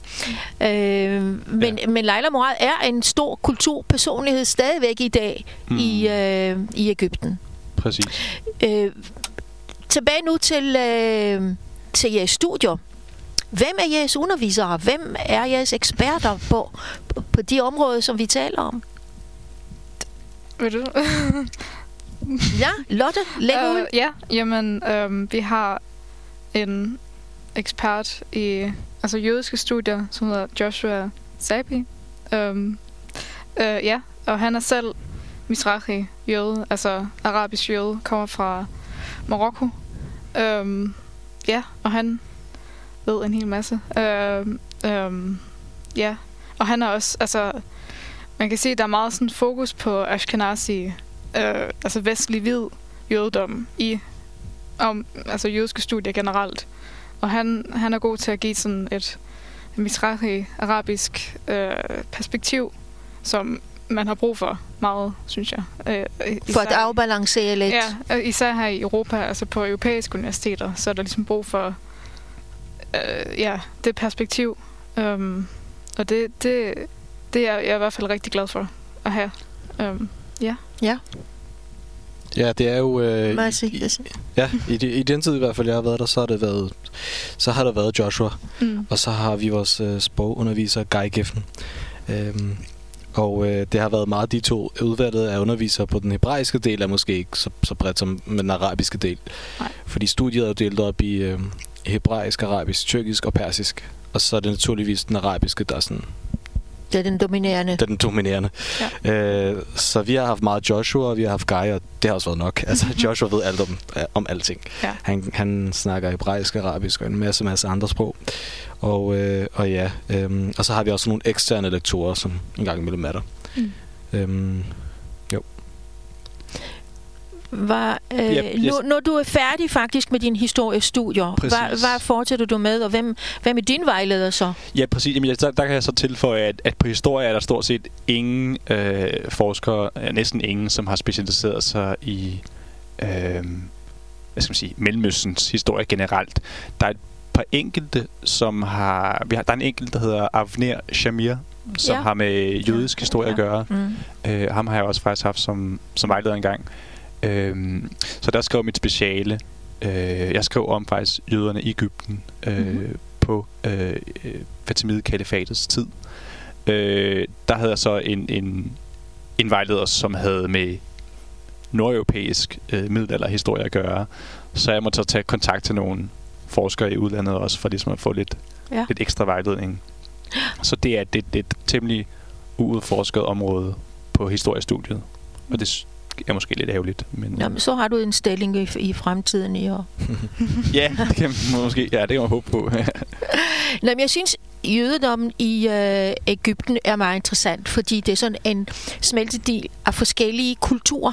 Men Laila Morad er en stor kulturpersonlighed stadigvæk i dag i Egypten. Præcis. Tilbage nu til jeres studier. Hvem er jeres undervisere? Hvem er jeres eksperter på de områder, som vi taler om? Vil du? Ja, Lotte, læg ud. Ja, jamen, vi har en ekspert i jødiske studier, som hedder Joshua Sapi. Ja, og han er selv Mizrahi jøde, altså arabisk jøde, kommer fra Marokko. Ja, og han ved en hel masse. Ja, og han er også, altså, man kan sige, der er meget sådan fokus på Ashkenazi, altså vestlig hvid jødedom altså jødiske studier generelt. Og han er god til at give sådan et Mizrahi-arabisk perspektiv, som man har brug for meget, synes jeg. For at afbalancere lidt. Ja, især her i Europa, altså på europæiske universiteter, så er der ligesom brug for det perspektiv. Og det er jeg i hvert fald rigtig glad for at have. Ja. Ja, det er jo... I den tid i hvert fald, jeg har været der, så har der været Joshua. Og så har vi vores sprogunderviser, Guy Giffen. Og det har været meget de to udvalget af undervisere på den hebraiske del, er måske ikke så bredt som med den arabiske del. Nej. Fordi studiet er jo delt op i hebraisk, arabisk, tyrkisk og persisk. Og så er det naturligvis den arabiske, der er sådan... Det er den dominerende. Det er den dominerende. Ja. Så vi har haft meget Joshua, og vi har haft Guy, og det har også været nok. Altså, Joshua ved alt om alting. Ja. Han snakker hebraisk, arabisk og en masse andre sprog. Og så har vi også nogle eksterne lektorer, som en gang imellem er der. Jo. Når du er færdig faktisk med dine historiestudier, hvad fortsætter du med, og hvem er din vejleder så? Ja, præcis. Jamen, der kan jeg så tilføje, at på historie er der stort set ingen forskere, næsten ingen, som har specialiseret sig i Mellemøstens historie generelt. Der er et par enkelte, som har... Der er en enkelt, der hedder Avner Shamir, som har med jødisk historie at gøre. Ham har jeg også faktisk haft som vejleder engang. Så der skrev mit speciale. Jeg skrev om faktisk jøderne i Egypten på Fatimide-kalifatets tid. Der havde jeg så en vejleder, som havde med nordeuropæisk middelalderhistorie at gøre. Så jeg måtte så tage kontakt til nogle forskere i udlandet også, for ligesom at få lidt ekstra vejledning. Så det er et temmelig uudforsket område på historiestudiet. Og det er måske lidt ærgerligt. Men så har du en stilling i fremtiden i år. Ja, det kan man måske. Ja, det kan man håbe på. Men jeg synes, jødedommen i Egypten er meget interessant, fordi det er sådan en smeltedel af forskellige kulturer.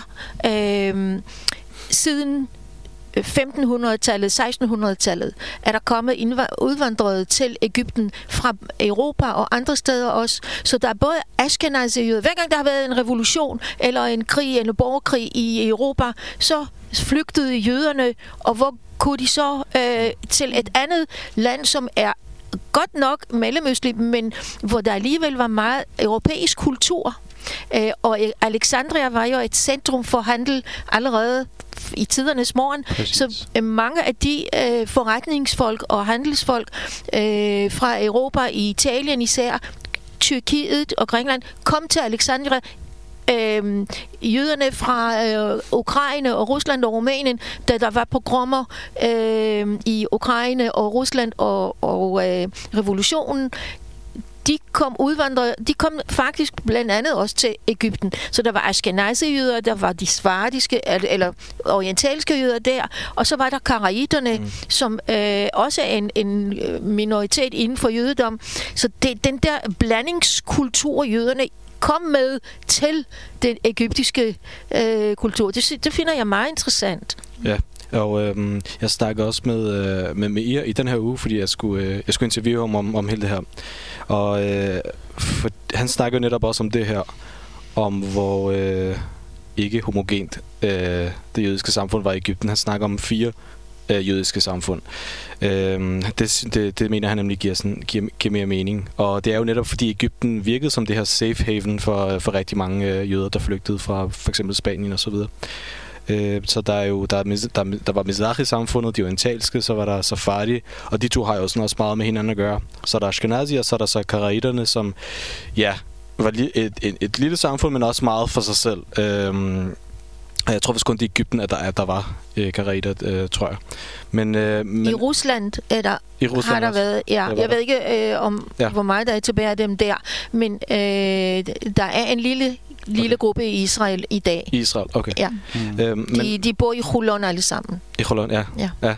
Siden 1500-tallet, 1600-tallet er der kommet udvandrere til Egypten fra Europa og andre steder også. Så der er både Ashkenazi-jøder. Hver gang der har været en revolution eller en krig, en borgerkrig i Europa, så flygtede jøderne, og hvor kunne de så til et andet land, som er godt nok mellemøstligt, men hvor der alligevel var meget europæisk kultur. Og Alexandria var jo et centrum for handel allerede i tidernes morgen. Præcis. Så mange af de forretningsfolk og handelsfolk fra Europa, i Italien især, Tyrkiet og Grækenland, kom til Alexandria. Jøderne fra Ukraine og Rusland og Rumænien, da der var pogrommer i Ukraine og Rusland og revolutionen, de kom faktisk blandt andet også til Egypten. Så der var Ashkenazi-jøder, der var de svartiske eller orientalske jøder der, og så var der karaiterne, som også er en minoritet inden for jødedom. Så den der blandingskultur, jøderne kom med til den egyptiske kultur. Det finder jeg meget interessant. Ja. Og jeg snakker også med Meir i den her uge, fordi jeg skulle interviewe ham om hele det her. Og han snakker jo netop også om det her, om hvor ikke homogent det jødiske samfund var i Egypten. Han snakker om 4 jødiske samfund. Det mener han nemlig giver mere mening. Og det er jo netop fordi Egypten virkede som det her safe haven for rigtig mange jøder, der flygtede fra for eksempel Spanien og så videre. Så der var Mizrahi-samfundet, de orientalske, så var der Sephardi, og de to har jo sådan også meget med hinanden at gøre. Så er der Ashkenazi, og så er der så karaiterne, som var et lille samfund, men også meget for sig selv. Jeg tror vist kun, det er Egypten, at der var karreter, tror jeg. Men i Rusland i Rusland har der også. været... Ja, jeg ved ikke, hvor meget der er tilbage af dem der, men der er en lille gruppe i Israel i dag. Israel, okay. Ja. De bor i Holon alle sammen. I Holon, ja.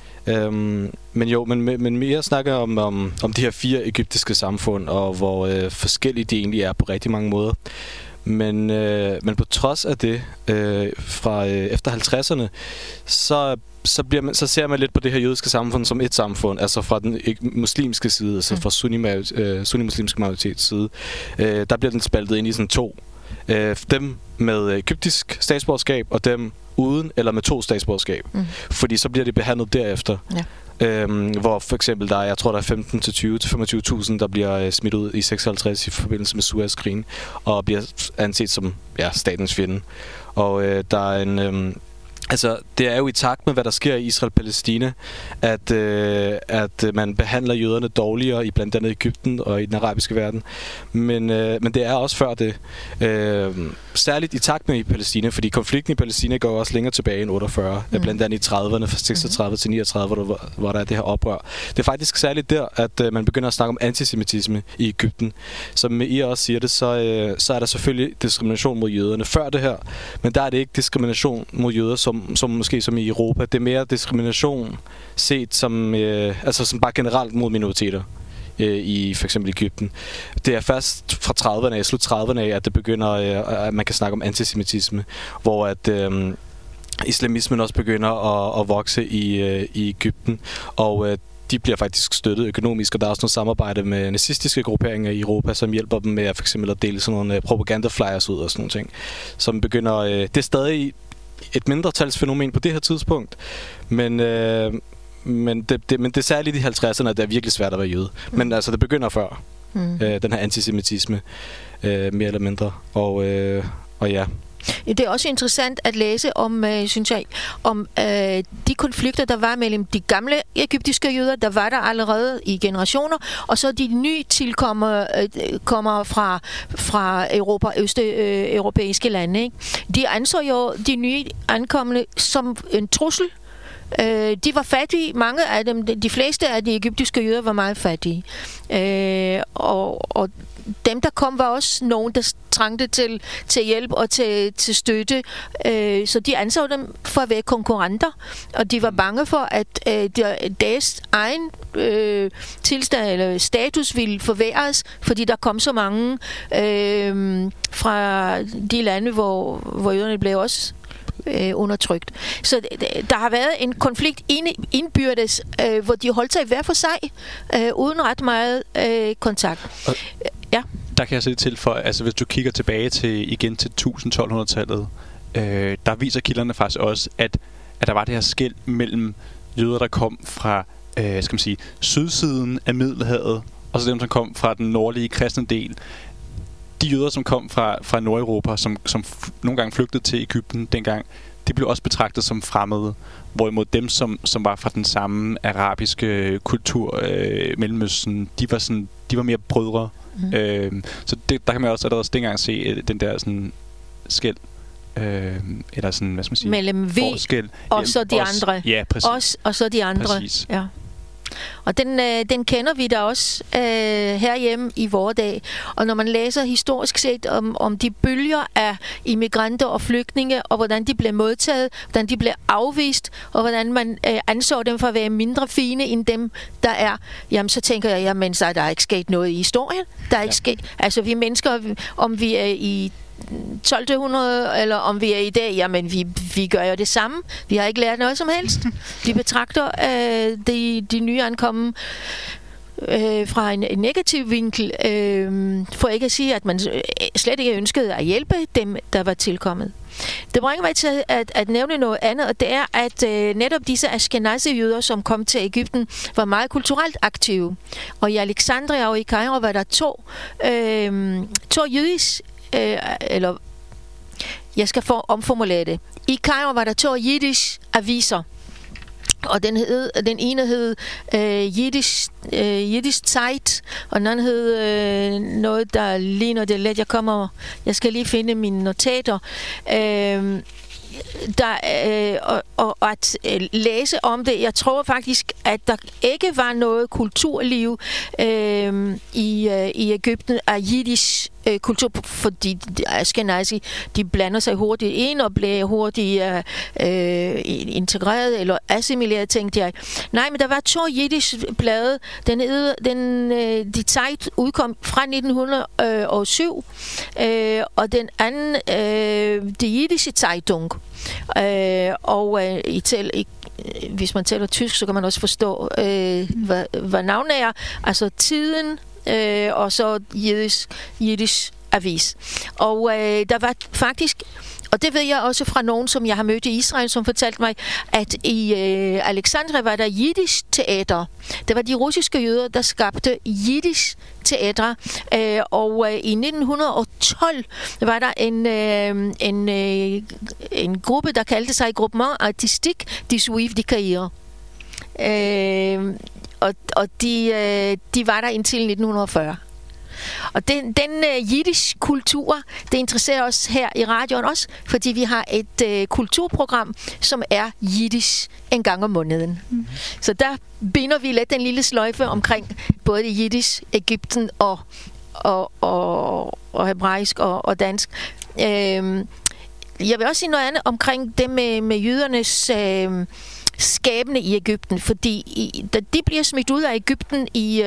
Men jeg snakker om de her 4 egyptiske samfund, og hvor forskellige de egentlig er på rigtig mange måder. Men på trods af det, fra efter 50'erne, så ser man lidt på det her jødiske samfund som et samfund, altså fra den muslimske side, altså fra sunni-muslimske majoritets side. Der bliver den spaltet ind i sådan 2. Dem med egyptisk statsborgerskab, og dem uden eller med 2 statsborgerskab. Fordi så bliver det behandlet derefter. Ja. Hvor for eksempel jeg tror der er 15-20 til 25.000 der bliver smidt ud i 56 i forbindelse med Suezkrigen og bliver anset som statens fjende. Og der er en altså det er jo i takt med hvad der sker i Israel-Palæstina, at man behandler jøderne dårligere i blandt andet Egypten og i den arabiske verden. Men det er også før det. Særligt i takt med i Palæstina, fordi konflikten i Palæstina går også længere tilbage end 48, blandt andet i 30'erne, fra 36 til 39, hvor der er det her oprør. Det er faktisk særligt der, at man begynder at snakke om antisemitisme i Egypten. Som I også siger det, så er der selvfølgelig diskrimination mod jøderne før det her, men der er det ikke diskrimination mod jøder, som måske som i Europa. Det er mere diskrimination set som, som bare generelt mod minoriteter. I for eksempel Egypten. Det er først fra 30'erne, slut 30'erne af, at det begynder, at man kan snakke om antisemitisme, hvor at islamismen også begynder at vokse i Egypten, og de bliver faktisk støttet økonomisk, og der er også noget samarbejde med nazistiske grupperinger i Europa, som hjælper dem med for eksempel at dele sådan nogle propagandaflyers ud og sådan nogle ting, som begynder, det er stadig et mindretalsfænomen på det her tidspunkt, men det er særligt i 50'erne, at det er virkelig svært at være jøde. Men altså, det begynder før. Den her antisemitisme, mere eller mindre. Og ja. Det er også interessant at læse om, synes jeg, om de konflikter, der var mellem de gamle egyptiske jøder, der var der allerede i generationer, og så de nye kommer fra Europa, østeuropæiske lande. Ikke? De anså jo de nye ankommende som en trussel. De var fattige. Mange af dem, de fleste af de egyptiske jøder var meget fattige. Og dem, der kom, var også nogen, der trængte til hjælp og til støtte. Så de anså dem for at være konkurrenter. Og de var bange for, at deres egen tilstand eller status ville forværres, fordi der kom så mange fra de lande, hvor jøderne blev også undertrykt. Så der har været en konflikt indbyrdes, hvor de holdt sig hver for sig, uden ret meget kontakt. Ja. Der kan jeg se til for, altså hvis du kigger tilbage til 1000-1200-tallet, der viser kilderne faktisk også, at der var det her skel mellem jøder, der kom fra skal man sige, sydsiden af Middelhavet, og så dem, som kom fra den nordlige kristne del. De jøder, som kom fra Nordeuropa, som nogle gange flygtede til Egypten dengang, de blev også betragtet som fremmede, hvorimod dem, som var fra den samme arabiske kultur, Mellemøsten, de var mere brødre. Så der kan man også allerede dengang se den der sådan skel, eller sådan, hvad skal man sige, mellem vi forskel. Og så de andre. Ja, præcis. Os og så de andre. Præcis. Ja. Og den kender vi da også herhjemme i vore dag. Og når man læser historisk set om de bølger af immigranter og flygtninge, og hvordan de blev modtaget, hvordan de blev afvist, og hvordan man anså dem for at være mindre fine end dem, der er, jamen så tænker jeg, jamen så er der ikke sket noget i historien. Der er ikke sket. Altså vi mennesker, om vi er i 1200 eller om vi er i dag, jamen vi gør jo det samme. Vi har ikke lært noget som helst. Vi betragter de nye ankomne fra en negativ vinkel, for ikke at sige, at man slet ikke ønskede at hjælpe dem, der var tilkommet. Det bringer mig til at nævne noget andet, og det er, at netop disse Ashkenazi-jøder, som kom til Egypten, var meget kulturelt aktive. Og i Alexandria og i Kairo var der to jødisk eller jeg skal omformulere det. I Kairo var der 2 jiddisch aviser, Og den ene hed Jiddisch Zeit, og den anden hed noget, der ligner det lidt. Jeg skal lige finde mine notater. Og at læse om det. Jeg tror faktisk, at der ikke var noget kulturliv i Egypten af jiddisch kultur, fordi Ashkenazi, de blander sig hurtigt ind og bliver hurtigt integreret eller assimileret, tænkte jeg. Nej, men der var 2 jiddisch blade. Die Zeit udkom fra 1907, og den anden, Die Jiddische Zeitung. Hvis man taler tysk, så kan man også forstå, hvad navnet er. Altså tiden, og så jiddisch avis. Og der var faktisk, og det ved jeg også fra nogen, som jeg har mødt i Israel, som fortalte mig, at i Alexandria var der jiddisch teater. Det var de russiske jøder, der skabte jiddisch teater, og i 1912 var der en gruppe, der kaldte sig Groupement Artistique des Juifs de Caire. Og de var der indtil 1940. Og den jiddisch kultur, det interesserer os her i radioen også, fordi vi har et kulturprogram, som er jiddisch en gang om måneden. Mm. Så der binder vi lidt den lille sløjfe omkring både jiddisch, Egypten og hebraisk og dansk. Jeg vil også sige noget andet omkring det med jødernes skæbne i Egypten, fordi da de bliver smidt ud af Egypten i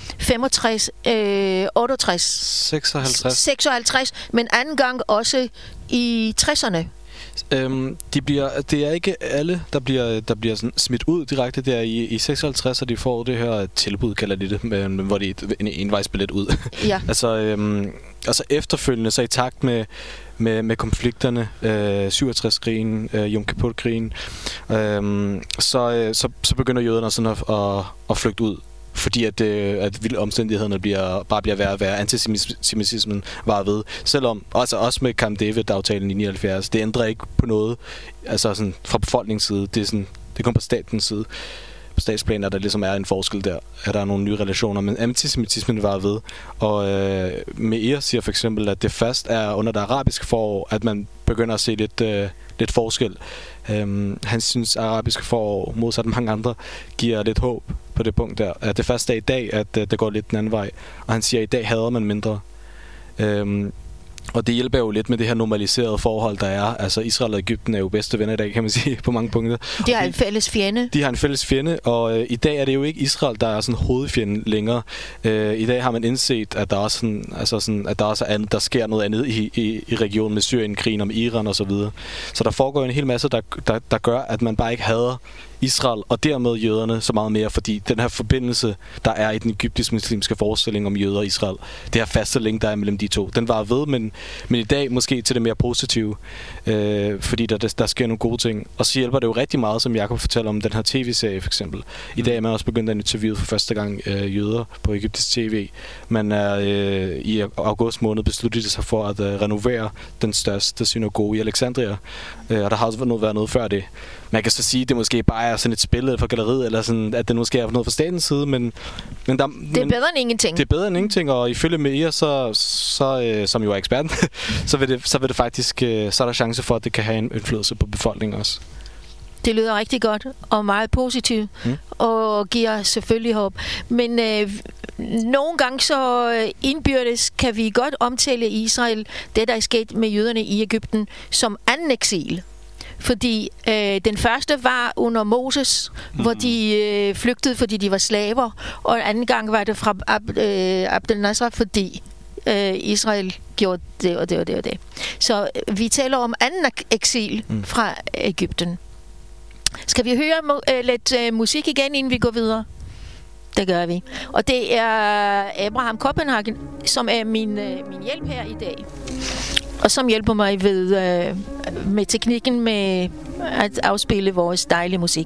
56, men anden gang også i 60'erne. Det er ikke alle, der bliver sådan smidt ud direkte. Det er i 56, og de får det her tilbud, kalder de det, hvor de en envejsbillet ud. Ja. altså efterfølgende, så i takt med konflikterne, 67-krigen, Yom Kippur-krigen, så begynder jøderne sådan at flygte ud. Fordi at vilde omstændighederne bare bliver værre og værre. Antisemitismen var ved. Selvom, altså også med Camp David-aftalen i 79, det ændrer ikke på noget, altså sådan fra befolkningens side. Det kommer på statens side. På statsplan er der ligesom en forskel der. Er der nogle nye relationer, men antisemitismen var ved. Og Meir siger for eksempel, at det først er under det arabiske forår, at man begynder at se lidt forskel. Han synes, at arabiske forår, modsat mange andre, giver lidt håb på det punkt der. At det først er i dag, at det går lidt den anden vej. Og han siger, at i dag hader man mindre. Og det hjælper jo lidt med det her normaliserede forhold, der er. Altså Israel og Egypten er jo bedste venner i dag, kan man sige, på mange punkter. De har en fælles fjende. De har en fælles fjende, og i dag er det jo ikke Israel, der er sådan hovedfjende længere. I dag har man indset, at der også at der også er andet, der sker noget andet i regionen med Syrien, krigen om Iran og så videre. Så der foregår en hel masse, der gør, at man bare ikke hader Israel, og dermed jøderne så meget mere, fordi den her forbindelse, der er i den egyptisk-muslimske forestilling om jøder og Israel, det her faste link, der er mellem de to, den var ved, men i dag måske til det mere positive, fordi der sker nogle gode ting. Og så hjælper det jo rigtig meget, som Jakob fortæller om den her tv-serie for eksempel. I dag er man også begyndt at interviewe for første gang jøder på egyptisk tv. Man er i august måned besluttet sig for at renovere den største synagoge i Alexandria, og der har også været noget før det. Man kan så sige, at det måske bare er sådan et spil for galleriet, eller sådan, at det måske er noget fra statens side, men det er bedre end ingenting. Det er bedre end ingenting, og ifølge Meir, så som jo er eksperten, så vil det faktisk, så er der chance for, at det kan have en indflydelse på befolkningen også. Det lyder rigtig godt og meget positivt, og giver selvfølgelig håb. Men nogle gange så indbyrdes kan vi godt omtale Israel, det der er sket med jøderne i Egypten, som anden eksil. Fordi den første var under Moses, hvor de flygtede, fordi de var slaver, og anden gang var det fra Abdel Nasser, fordi Israel gjorde det og det og det og det. Så vi taler om anden eksil fra Egypten. Skal vi høre lidt musik igen, inden vi går videre? Det gør vi. Og det er Abraham Copenhagen, som er min hjælp her i dag. Og som hjælper mig med teknikken med at afspille vores dejlige musik.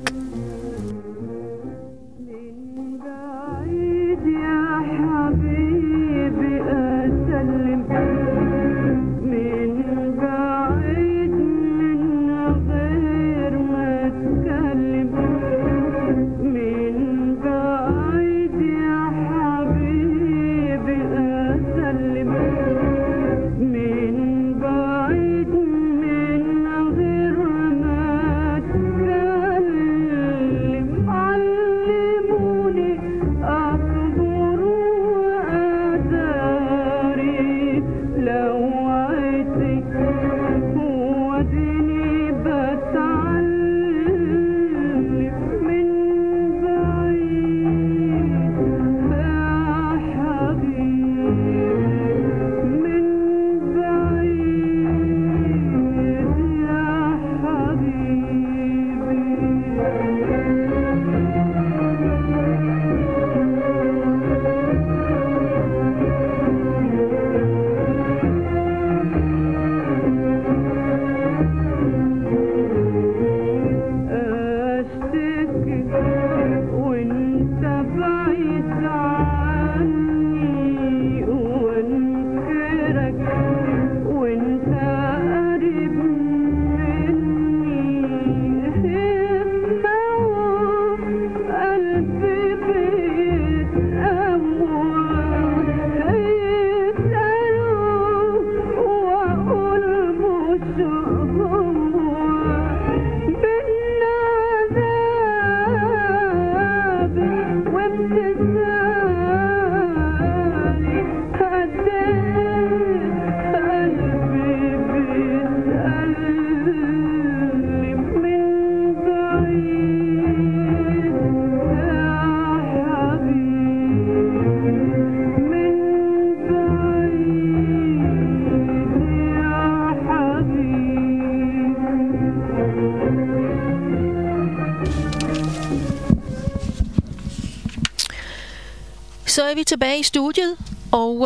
Så er vi tilbage i studiet, og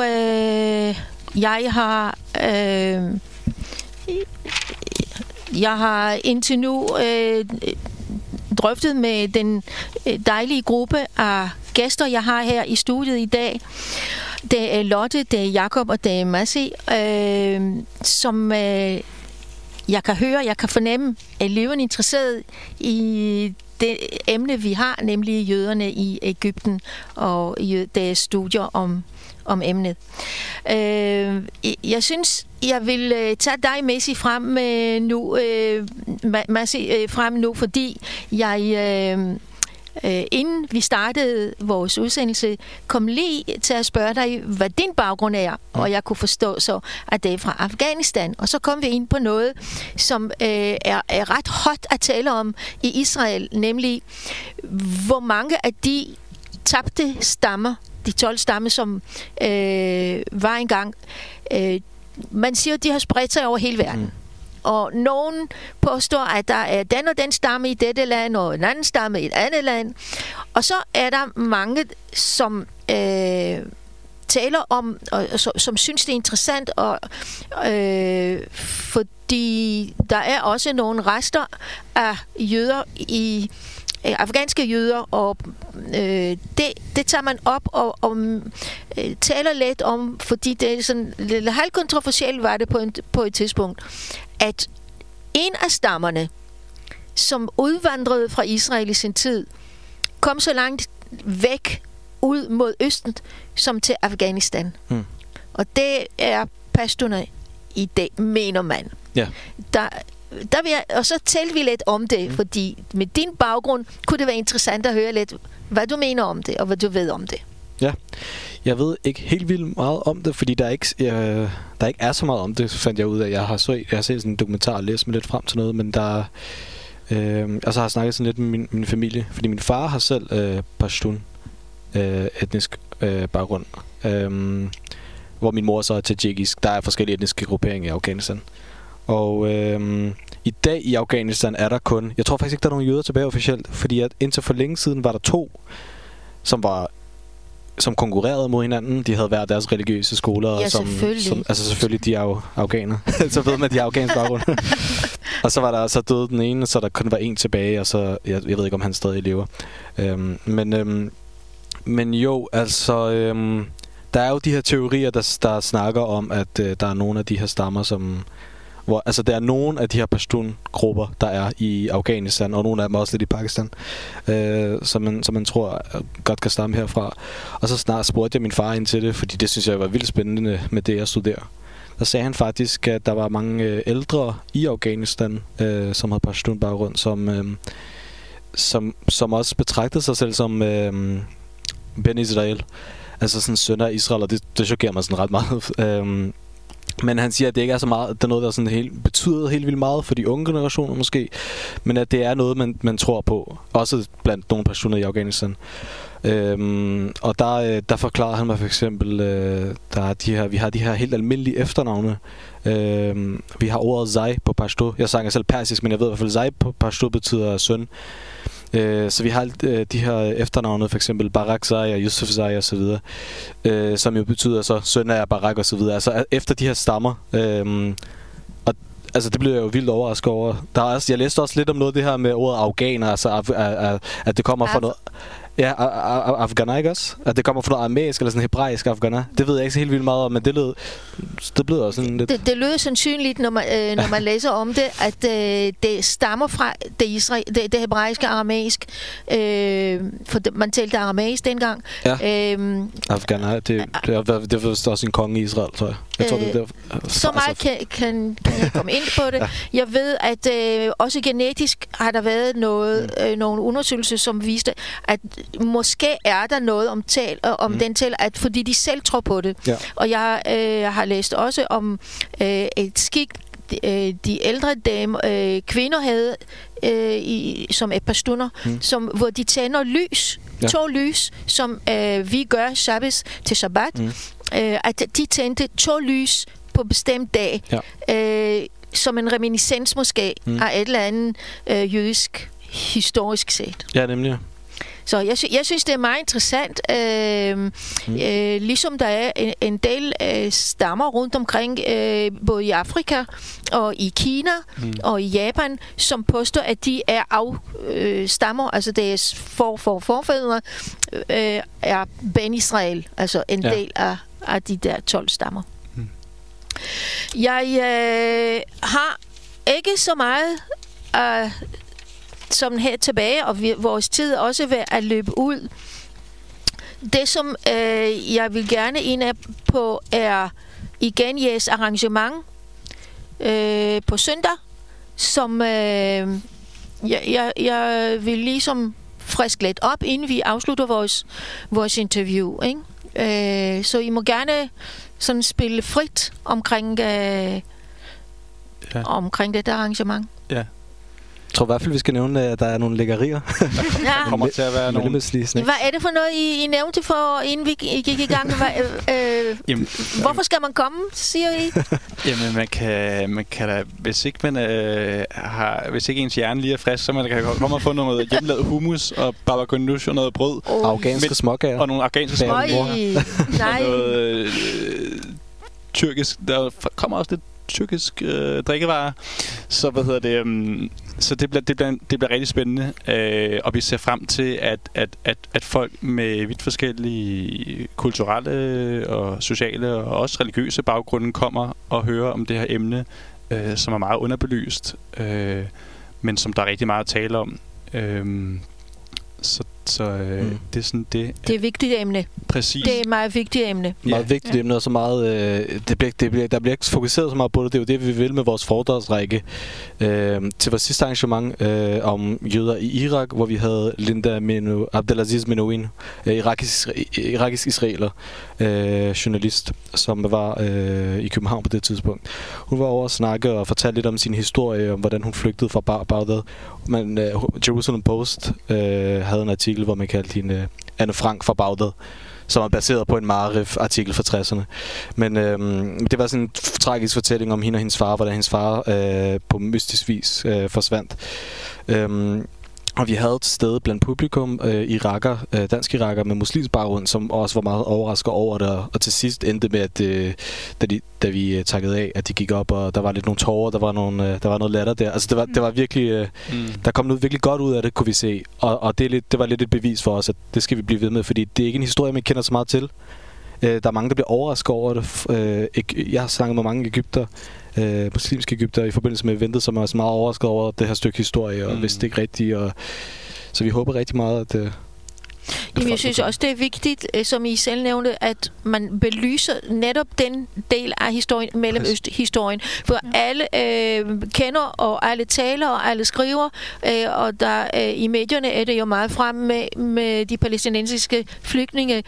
jeg har indtil nu drøftet med den dejlige gruppe af gæster, jeg har her i studiet i dag. Det er Lotte, det er Jakob og det er Massi, som jeg kan høre, jeg kan fornemme, er levende interesseret i det emne, vi har, nemlig jøderne i Egypten og deres studier om emnet. Jeg synes, jeg vil tage dig, Massi, frem nu, fordi jeg inden vi startede vores udsendelse, kom lige til at spørge dig, hvad din baggrund er, og jeg kunne forstå så, at det er fra Afghanistan. Og så kom vi ind på noget, som er ret hot at tale om i Israel, nemlig hvor mange af de tabte stammer, de 12 stammer, som var engang, man siger, at de har spredt sig over hele verden. Og nogen påstår, at der er den og den stamme i dette land, og en anden stamme i et andet land. Og så er der mange, som taler om, og som synes, det er interessant, og fordi der er også nogle rester af jøder afghanske jøder, og det tager man op og taler lidt om, fordi det er sådan lidt halvkontroversielt, var det på et tidspunkt, at en af stammerne, som udvandrede fra Israel i sin tid, kom så langt væk ud mod østen, som til Afghanistan. Og det er pashtuner i det, mener man. Ja. Og så talte vi lidt om det, fordi med din baggrund kunne det være interessant at høre lidt, hvad du mener om det, og hvad du ved om det. Ja, jeg ved ikke helt vildt meget om det, fordi der ikke er så meget om det, fandt jeg ud af. Jeg har set sådan en dokumentar og læst mig lidt frem til noget, men der og så har jeg snakket sådan lidt med min familie, fordi min far har selv pashtun etnisk baggrund, hvor min mor så er tajikisk. Der er forskellige etniske grupperinger i Afghanistan. Og i dag i Afghanistan er der kun, jeg tror faktisk ikke, der er nogen jøder tilbage officielt, fordi at indtil for længe siden var der 2, som konkurrerede mod hinanden. De havde hver deres religiøse skoler. Ja, selvfølgelig. Altså selvfølgelig, de er jo afghanere. Så ved man, at de er afghansk baggrund. Og så var der så døde den ene, så der kun var en tilbage, og så, jeg ved ikke, om han stadig lever. Men jo, altså, der er jo de her teorier, der snakker om, at der er nogle af de her stammer, som altså der er nogle af de her pashtun-grupper, der er i Afghanistan, og nogle af dem også lidt i Pakistan, som man tror godt kan stamme herfra. Og så snart spurgte jeg min far ind til det, fordi det synes jeg var vildt spændende med det, jeg studerer. Der sagde han faktisk, at der var mange ældre i Afghanistan, som havde pashtun-baggrund, som også betragtede sig selv som Ben Israel, altså sådan sønner af Israel, og det chokerer mig sådan ret meget. Men han siger, at det ikke er så meget, det er noget, der sådan betyder helt vildt meget for de unge generationer måske, men at det er noget, man tror på, også blandt nogle personer i Afghanistan. Og der forklarer han mig for eksempel, vi har de her helt almindelige efternavne. Vi har ordet Zai på pashto. Jeg snakker selv persisk, men jeg ved i hvert fald, Zai på pashto betyder søn. Så vi har de her efternavne, for eksempel Barak Zai og Yusuf Zai og så videre, som jo betyder så søn af Barak og så videre. Altså efter de her stammer. Og altså det blev jeg jo vildt overrasket over. Jeg læste også lidt om noget af det her med ordet afghaner, altså at det kommer fra noget. Ja, afghaner, ikke også? At det kommer fra noget aramæisk eller sådan hebraisk afghaner. Det ved jeg ikke så helt vildt meget om, men det lød også sådan lidt. Det lød sandsynligt, når man læser om det, at det stammer fra det hebraiske aramæisk. For man talte aramæisk dengang. Ja. Afghaner, det var også en konge i Israel, tror jeg. Jeg tror, det så meget kan jeg komme ind på det. Ja. Jeg ved, at også genetisk har der været nogle undersøgelser, som viste, at måske er der noget om den til, at fordi de selv tror på det. Ja. Og jeg har læst også om et skik, de ældre kvinder havde, som er pashtuner, hvor de tænder lys, 2 lys, som vi gør Shabbos til Shabbat, at de tændte 2 lys på bestemt dag, som en reminiscens måske af et eller andet jødisk historisk set. Ja, nemlig. Så jeg synes, det er meget interessant. Ligesom der er en del stammer rundt omkring, både i Afrika og i Kina og i Japan, som påstår, at de er stammer, altså deres forfædre er Ben Israel, altså en del af de der 12 stammer. Jeg har ikke så meget som her tilbage, og vores tid også ved at løbe ud. Det, som jeg vil gerne ind på, er igen jeres arrangement på søndag, som jeg vil ligesom friske lidt op, inden vi afslutter vores interview, ikke? Så I må gerne sådan spille frit omkring det der arrangement. Ja. Jeg tror i hvert fald, vi skal nævne, at der er nogle lækkerier. Ja. Kommer til at være nogle... Hvad er det for noget, I nævnte for, inden vi gik i gang? Hvorfor skal man komme, siger I? Jamen, man kan da, hvis ikke ens hjerne lige er frisk, så man kan komme og få noget hjemmelavet hummus og baba ganoush og noget brød. Afghanske småkager. Og nogle afghanske småkager. Nej. Og noget tyrkisk. Der kommer også lidt tyrkisk drikkevarer. Så så det bliver rigtig spændende, og vi ser frem til at folk med vidt forskellige kulturelle og sociale og også religiøse baggrunde kommer og hører om det her emne, som er meget underbelyst, men som der er rigtig meget at tale om. Det er sådan det. Det er et vigtigt emne. Præcis. Det er et meget vigtigt emne. Meget vigtigt emne, og så meget, der bliver ikke fokuseret så meget på det. Det er jo det, vi vil med vores foredragsrække. Til vores sidste arrangement om jøder i Irak, hvor vi havde Linda Abdelaziz Menouin, irakisk israeler, journalist, som var i København på det tidspunkt. Hun var over at snakke og fortalte lidt om sin historie, om hvordan hun flygtede fra Bagdad. Men Jerusalem Post havde en artikel, hvor man kaldte hende Anne Frank fra Bagdad, som er baseret på en Maarif-artikel fra 60'erne. Men det var sådan en tragisk fortælling om hende og hendes far, hvordan hendes far på mystisk vis forsvandt. Og vi havde til stede blandt publikum dansk iraker med muslimsk baggrund, som også var meget overrasket over det. Og til sidst endte med, at da vi takkede af, at de gik op, og der var lidt nogle tårer, der var noget latter der. Altså det var virkelig, der kom noget virkelig godt ud af det, kunne vi se. Og det var lidt et bevis for os, at det skal vi blive ved med, fordi det er ikke en historie, man kender så meget til. Der er mange, der bliver overrasket over det. Jeg har snakket med mange muslimske egypter i forbindelse med eventet, som er også meget overrasket over det her stykke historie, og vidste ikke rigtigt. Så vi håber rigtig meget, at Jamen, jeg synes også, det er vigtigt, som I selv nævnte, at man belyser netop den del af historien, Mellemøst-historien. For alle kender, og alle taler, og alle skriver, og der i medierne er det jo meget frem med de palæstinensiske flygtninge.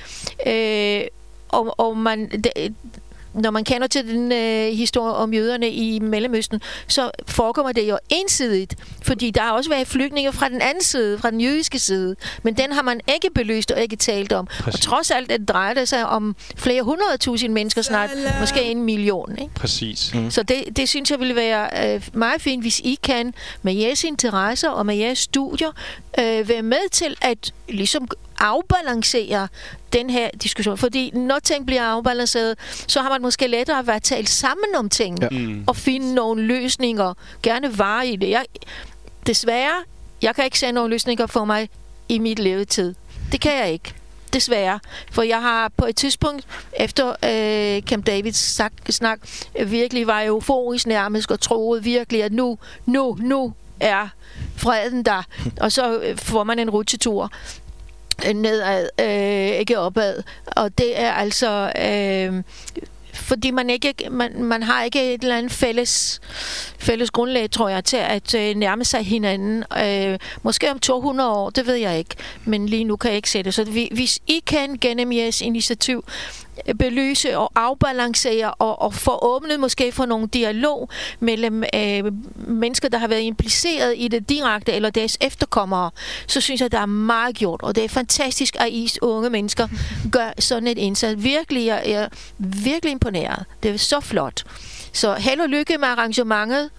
Og når man kender til den historie om jøderne i Mellemøsten, så forekommer det jo ensidigt, fordi der har også været flygtninge fra den anden side, fra den jødiske side, men den har man ikke belyst og ikke talt om. Præcis. Og trods alt, det drejer det sig om flere 100.000 mennesker snart, måske 1 million. Ikke? Præcis. Så det synes jeg ville være meget fint, hvis I kan med jeres interesser og med jeres studier være med til at ligesom afbalancere den her diskussion. Fordi når ting bliver afbalanceret, så har man måske lettere ved at tale sammen om ting og finde nogle løsninger. Gerne vare i det. Desværre, jeg kan ikke se nogle løsninger for mig i mit levetid. Det kan jeg ikke. Desværre. For jeg har på et tidspunkt, efter Camp Davids snak, virkelig var euforisk nærmest og troede virkelig, at nu er freden der. Og så får man en rutsjetur nedad, ikke opad. Og det er altså fordi man har ikke et eller andet fælles grundlag, tror jeg, til at nærme sig hinanden. Måske om 200 år, det ved jeg ikke, men lige nu kan jeg ikke se det. Så hvis I kan gennem jeres initiativ belyse og afbalancere og få åbnet måske for nogle dialog mellem mennesker, der har været impliceret i det direkte, eller deres efterkommere, så synes jeg, der er meget gjort. Og det er fantastisk, at I unge mennesker gør sådan et indsats. Virkelig, jeg er virkelig imponeret. Det er så flot. Så held og lykke med arrangementet.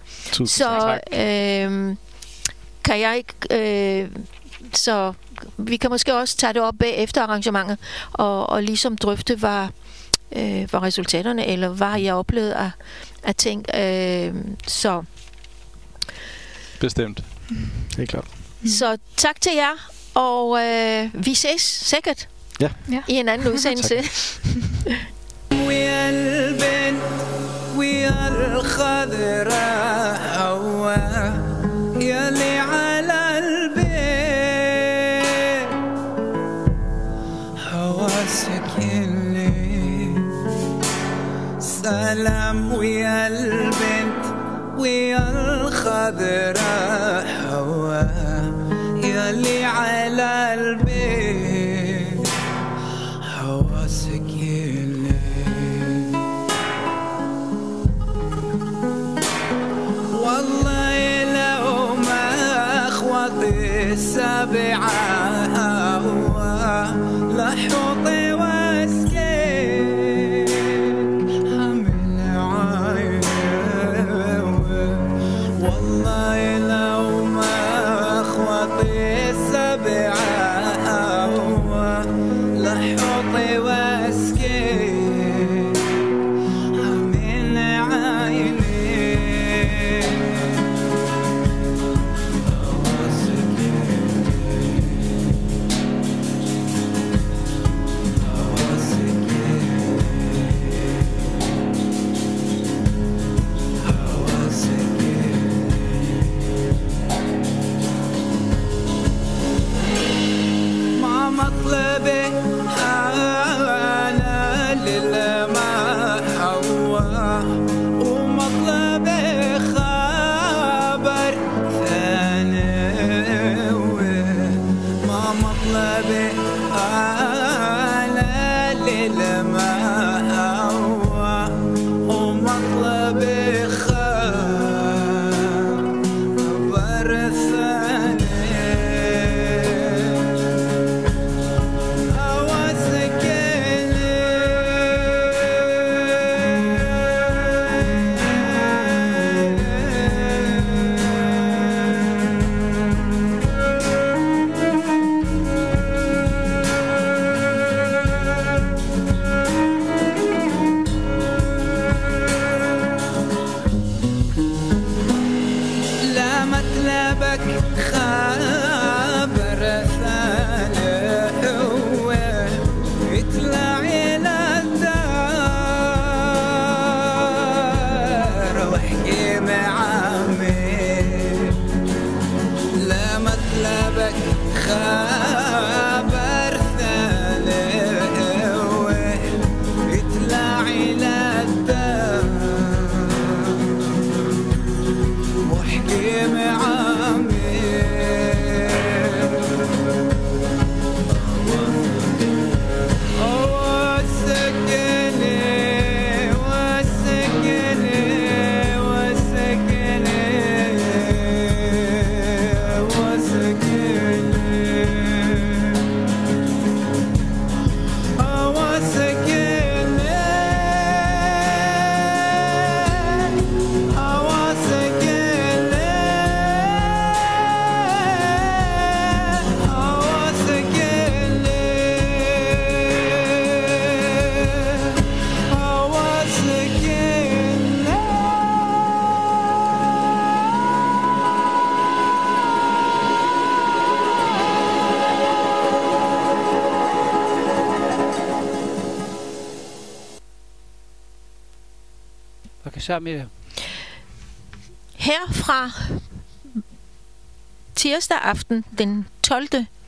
vi kan måske også tage det op bagefter arrangementet, og ligesom drøfte, hvad resultaterne, eller hvad jeg oplevede af ting. Så bestemt. Helt klart. Så tak til jer, og vi ses sikkert i en anden udsendelse. سلام ويا البنت ويا الخضراء حوا يلي على البيت حوا سكينة والله لو ما اخوتي السبعة حوا لحوطي Herfra tirsdag aften, den 12.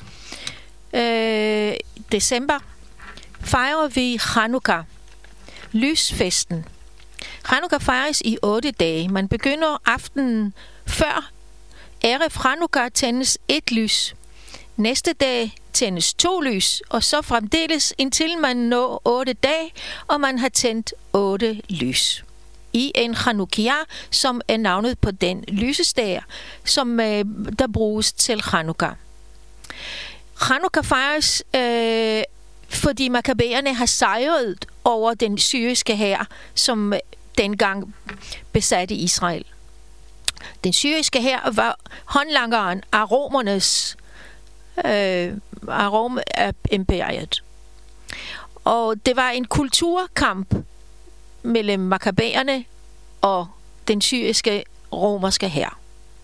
december, fejrer vi Chanukka, lysfesten. Chanukka fejres i 8 dage. Man begynder aftenen før Erev Chanukka tændes 1 lys. Næste dag tændes 2 lys, og så fremdeles indtil man når 8 dage, og man har tændt 8 lys. I en Chanukkia, som er navnet på den lysestager, som der bruges til Chanukka. Chanukka fejres, fordi makabæerne har sejret over den syriske hær, som dengang besatte Israel. Den syriske hær var håndlangeren af romernes af Rom-imperiet. Og det var en kulturkamp mellem makkabæerne og den syriske romerske hær.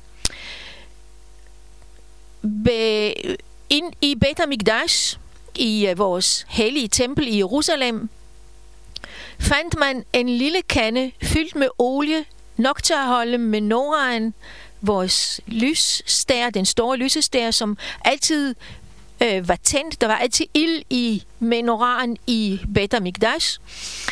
Ind i Bet HaMikdash, i vores hellige tempel i Jerusalem, fandt man en lille kande fyldt med olie, nok til at holde menoraen, vores lysstær, den store lysestær, som altid var tændt. Der var altid ild i menoraen i Bet HaMikdash.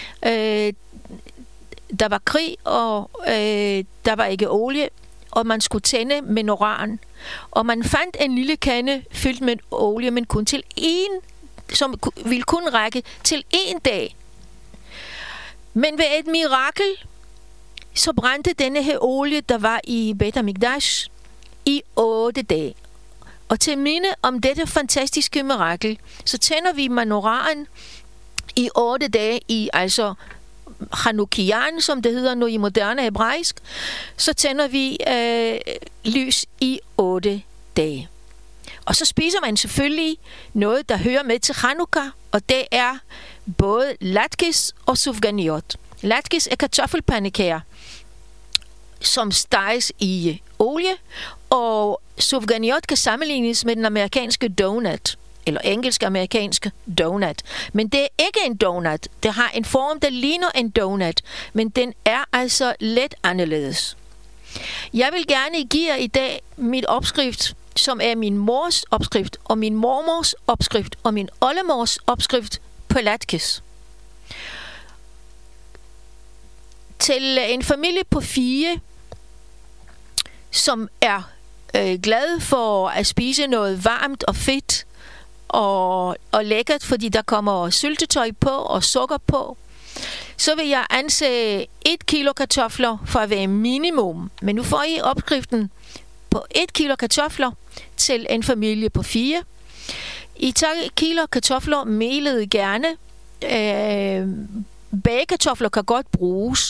Der var krig, og der var ikke olie, og man skulle tænde menoraen. Og man fandt en lille kande fyldt med olie, men kun til som ville kun række til 1 dag. Men ved et mirakel, så brændte denne her olie, der var i Bet HaMikdash, i 8 dage. Og til minde om dette fantastiske mirakel, så tænder vi menoraen i 8 dage i, altså Chanukkian, som det hedder nu i moderne hebraisk, så tænder vi lys i 8 dage. Og så spiser man selvfølgelig noget, der hører med til Chanukka, og det er både latkes og sufganiot. Latkes er kartoffelpandekager, som steges i olie, og sufganiot kan sammenlignes med den amerikanske donut, eller engelsk-amerikanske donut. Men det er ikke en donut. Det har en form, der ligner en donut, men den er altså lidt anderledes. Jeg vil gerne give jer i dag mit opskrift, som er min mors opskrift, og min mormors opskrift, og min oldemors opskrift på latkes. Til en familie på 4, som er glad for at spise noget varmt og fedt og lækkert, fordi der kommer syltetøj på og sukker på, så vil jeg anse 1 kilo kartofler for at være minimum. Men nu får I opskriften på 1 kilo kartofler til en familie på 4. I tager 1 kilo kartofler, melet gerne. Bagekartofler kan godt bruges.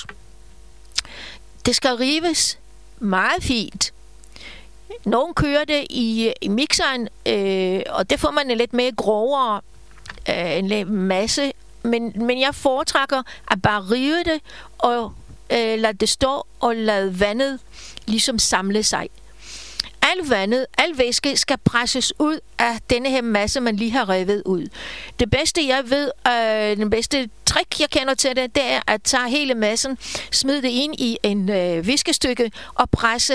Det skal rives meget fint. Nogle kører det i mixeren, og det får man en lidt mere grovere en masse. Men jeg foretrækker at bare rive det og lade det stå og lade vandet ligesom samle sig. Al væske skal presses ud af denne her masse, man lige har revet ud. Det bedste, jeg ved, den bedste trick, jeg kender til det, det er at tage hele massen, smide det ind i en viskestykke og presse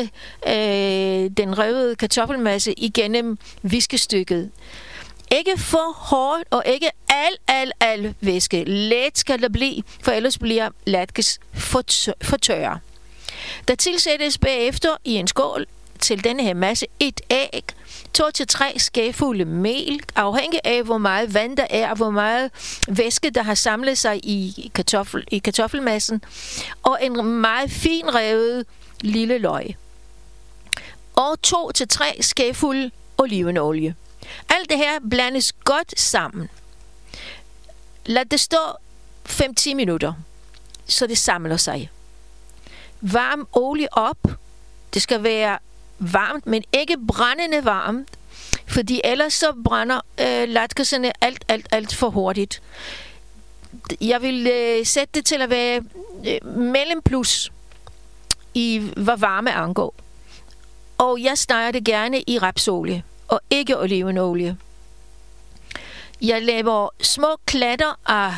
den revede kartoffelmasse igennem viskestykket. Ikke for hårdt og ikke al væske. Let skal det blive, for ellers bliver latkes for tørre. Der tilsættes bagefter i en skål til denne her masse 1 æg, 2-3 skefulde mel, afhængig af hvor meget vand der er, og hvor meget væske der har samlet sig i kartoffelmassen, og en meget fin revet lille løg. Og 2-3 skefulde olivenolie. Alt det her blandes godt sammen. Lad det stå 5-10 minutter, så det samler sig. Varm olie op. Det skal være varmt, men ikke brændende varmt, fordi ellers så brænder latkeserne alt for hurtigt. Jeg vil sætte det til at være mellem plus i hvad varme angår. Og jeg steger det gerne i rapsolie og ikke olivenolie. Jeg laver små klatter af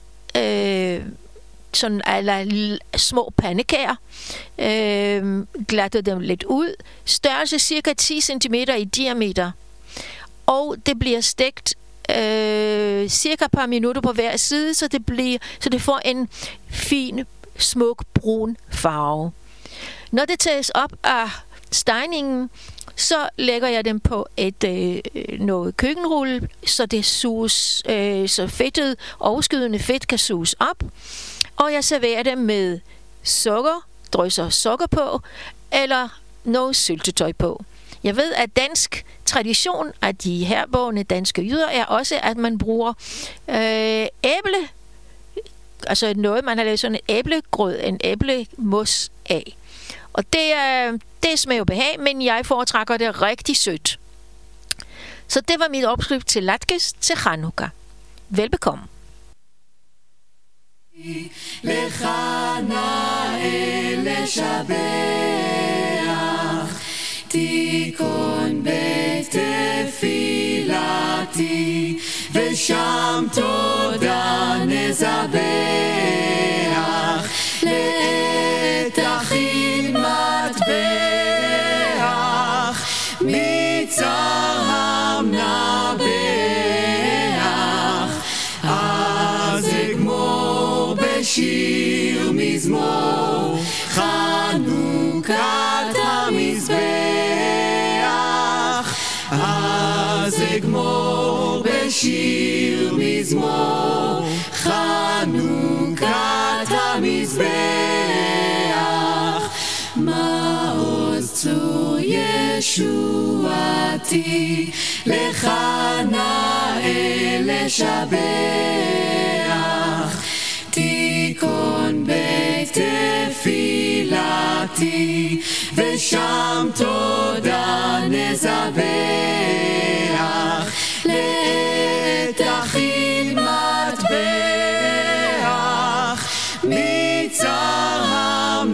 sådan eller små pandekager, glatter dem lidt ud, størrelse cirka 10 cm i diameter, og det bliver stegt cirka et par minutter på hver side, så det får en fin, smuk brun farve. Når det tages op af stegningen, så lægger jeg dem på noget køkkenrulle, så det suges, så fedtet, overskydende fedt kan suges op. Og jeg serverer dem med sukker, drysser sukker på, eller noget syltetøj på. Jeg ved, at dansk tradition af de herboende danske jyder er også, at man bruger æble, altså noget, man har lavet sådan en æblegrød, en æblemus af. Og det smager behag, men jeg foretrækker det rigtig sødt. Så det var mit opskrift til latkes til Chanukka. Velbekomme. לך נאה לשבח, תיכון בית תפילתי, ושם תודה נזבח, לעת תכין מטבח, מצרם נבח, אז אגמור בשיר מזמור, חנוכת המזבח, אז אגמור בשיר מזמור, חנוכת המזבח, מעוז צור ישועתי, לך נאה לשבח, תיכון בית תפילתי, ושם תודה נזבח, לעת תכין מטבח, מצרם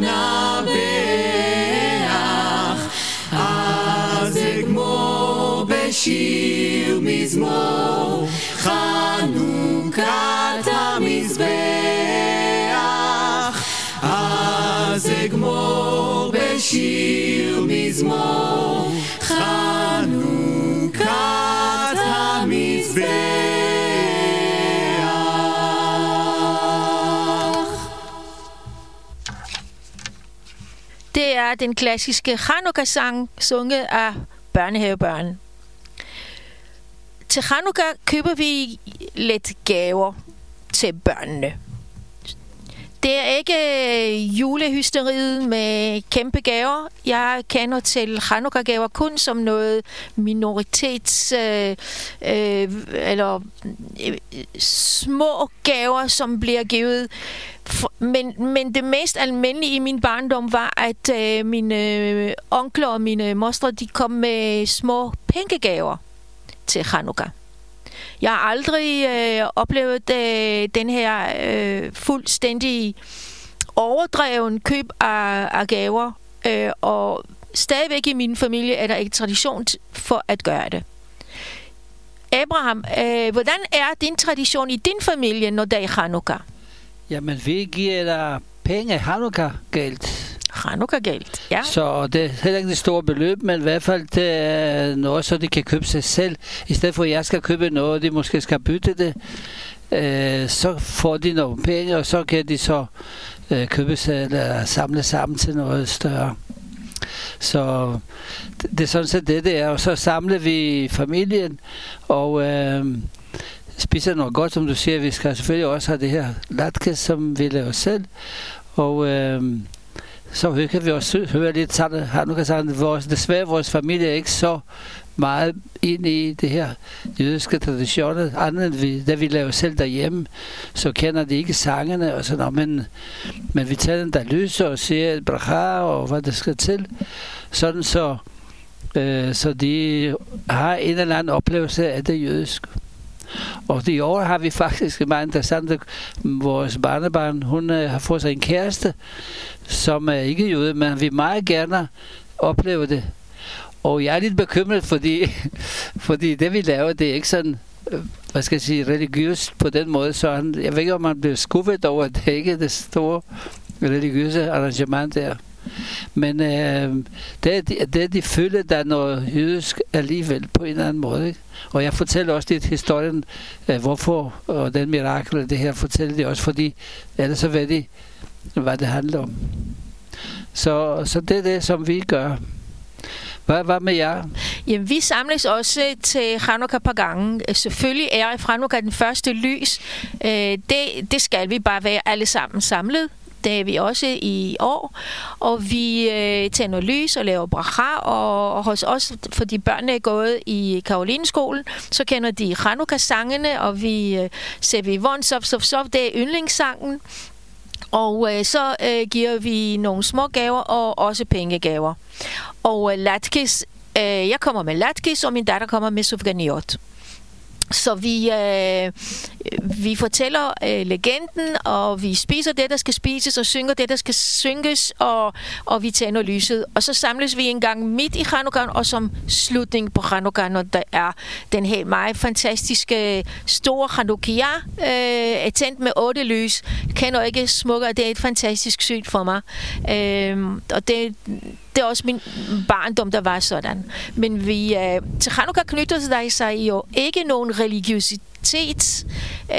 נבח, אז אגמור בשיר מזמור, חנוכת המזבח, אז אגמור בשיר מזמור, חנוכת המזבח. Det er den klassiske Chanukka-sang, sunget af børnehavebørn. Til Chanukka køber vi lidt gaver til børnene. Det er ikke julehysteriet med kæmpe gaver. Jeg kender til Chanukka-gaver kun som noget minoritets eller små gaver, som bliver givet. Men det mest almindelige i min barndom var, at mine onkler og mine mostre, de kom med små pengegaver til Chanukka. Jeg har aldrig oplevet den her fuldstændig overdreven køb af gaver, og stadigvæk i min familie er der ikke tradition for at gøre det. Abraham, hvordan er din tradition i din familie, når det er Chanukka? Jamen, vi giver dig penge, Chanukka-gæld. Chanukka-gæld, ja. Så det er heller ikke det store beløb, men i hvert fald det er noget, så de kan købe sig selv. I stedet for, at jeg skal købe noget, de måske skal bytte det, så får de nogle penge, og så kan de så købe sig eller samle sammen til noget større. Så det er sådan set det er. Og så samler vi familien, og spiser noget godt, som du siger. Vi skal selvfølgelig også have det her latkes, som vi laver selv. Og så kan vi også høre lidt sådan, desværre vores familie er ikke så meget ind i det her jødiske traditioner, andet end da vi laver selv derhjemme, så kender de ikke sangene og sådan noget, men vi tager den der lyser og siger et bracha og hvad der skal til, sådan så de har en eller anden oplevelse af det jødiske. Og i år har vi faktisk meget interessant, at vores barnebarn, hun har fået sig en kæreste, som er ikke jøde, men vi meget gerne oplever det. Og jeg er lidt bekymret, fordi det vi laver, det er ikke sådan, hvad skal jeg sige, religiøst på den måde. Så jeg ved ikke, om man bliver skuffet over, at det ikke er det store religiøse arrangement der. Men de føler, at der er noget jødisk alligevel på en eller anden måde. Ikke? Og jeg fortæller også lidt historien, hvorfor, og den mirakel, det her fortæller de også, fordi ellers så ved de, hvad det handler om. Så det er det, som vi gør. Hvad med jer? Jamen, vi samles også til Chanukka par gange. Selvfølgelig er Chanukka den første lys. Det skal vi bare være alle sammen samlet. Det er vi også i år. Og vi tænder lys og laver bracha. Og hos os, fordi børnene er gået i Karolineskolen, så kender de Chanukka-sangene, og vi ser vi Von Sov Sov Sov, det er yndlingssangen. Og så giver vi nogle små gaver og også pengegaver. Og latkes Jeg kommer med latkis, og min datter kommer med sufganiot. Så vi fortæller legenden, og vi spiser det, der skal spises, og synger det, der skal synges, og vi tænder lyset. Og så samles vi en gang midt i Chanukkaen, og som slutning på Chanukkaen, når der er den helt meget fantastiske store Chanukkia, tændt med 8 lys. Jeg kender ikke smukkere, det er et fantastisk syn for mig. Og det er også min barndom, der var sådan. Men til Chanukka knytter sig jo ikke nogen religiøsitet,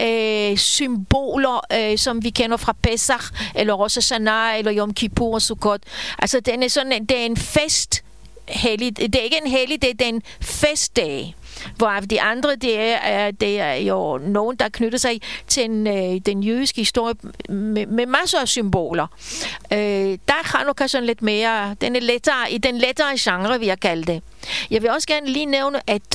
symboler, som vi kender fra Pesach, eller Rosh Hashanah, eller Yom Kippur og Sukkot. Altså, det er en fest. Det er ikke en hellig, det er en festdag. Hvor de andre, det er jo nogen, der knytter sig til den jødiske historie med masser af symboler. Der er Chanukka sådan lidt mere, den er lettere, i den lettere genre, vil jeg kalde det. Jeg vil også gerne lige nævne, at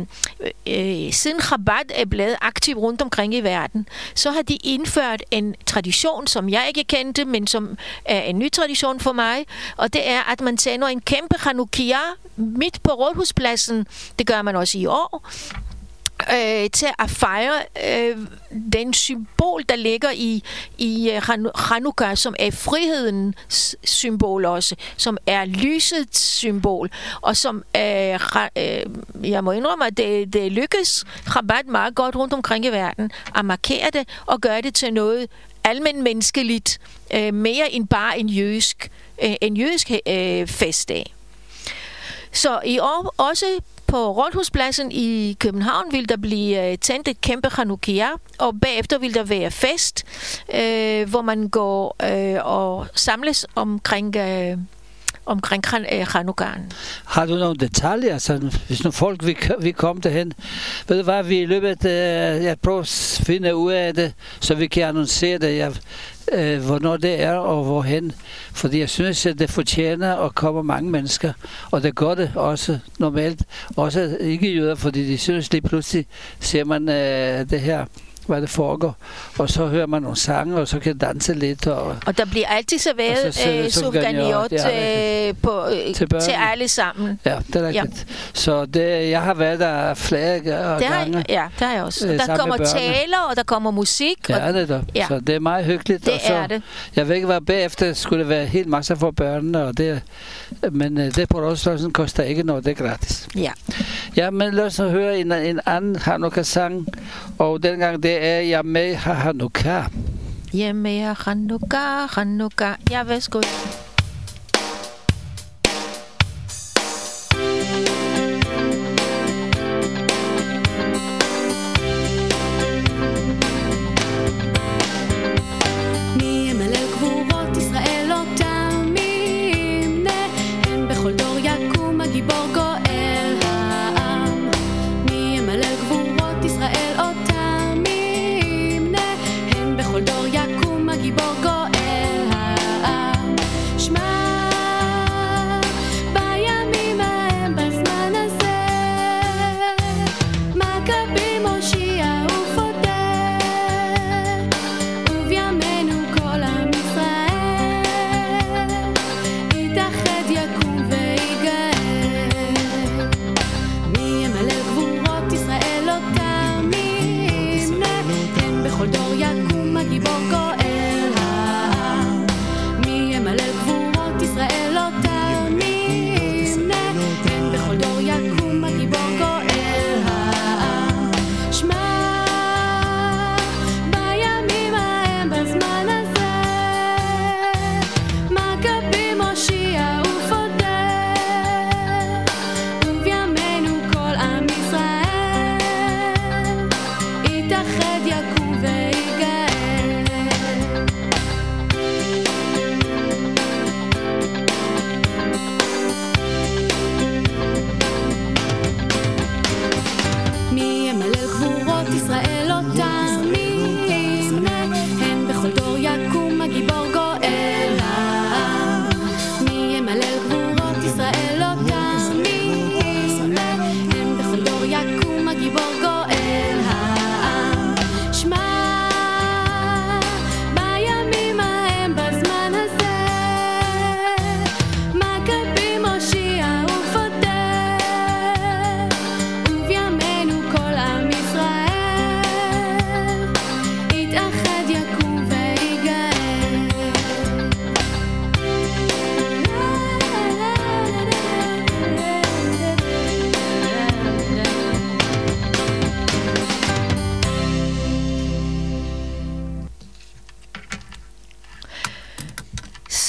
siden Chabad er blevet aktiv rundt omkring i verden, så har de indført en tradition, som jeg ikke kendte, men som er en ny tradition for mig, og det er, at man tænder en kæmpe Chanukkia midt på Rådhuspladsen. Det gør man også i år. Til at fejre den symbol, der ligger i Chanukka, som er frihedens symbol også, som er lysets symbol, og som jeg må indrømme, at det lykkes Chabad meget godt rundt omkring i verden at markere det og gøre det til noget almen menneskeligt, mere end bare en jødisk festdag. Så i år også på Rådhuspladsen i København vil der blive tændt et kæmpe Chanukkia, og bagefter vil der være fest, hvor man går og samles omkring Chanukkaen. Har du nogle detaljer? Altså, hvis nu folk vi komme derhen, ved du hvad, vi i løbet jeg prøver at finde ud af det, så vi kan annoncere det, hvornår det er og hvorhen. Fordi jeg synes, at det fortjener at komme mange mennesker. Og det gør det også normalt. Også ikke jøder, fordi de synes lige pludselig ser man det her, hvad det foregår. Og så hører man nogle sange, og så kan danse lidt. Og der bliver altid serveret sufganiot til alle sammen. Ja, det er rigtigt. Ja. Så jeg har været der flere gange. Ja, det har jeg også. Der kommer taler, og der kommer musik. Ja, det er ja. Så det er meget hyggeligt. Det er det. Jeg ved ikke, hvad bagefter skulle det være helt masser for børnene, men det på Rådhuspladsen koster ikke noget, det er gratis. Ja. Ja, men lad os høre en anden Chanukka-sang, og dengang det er Yamei Chanukka. Yamei Chanukka, Chanukka. Ja, værsgo.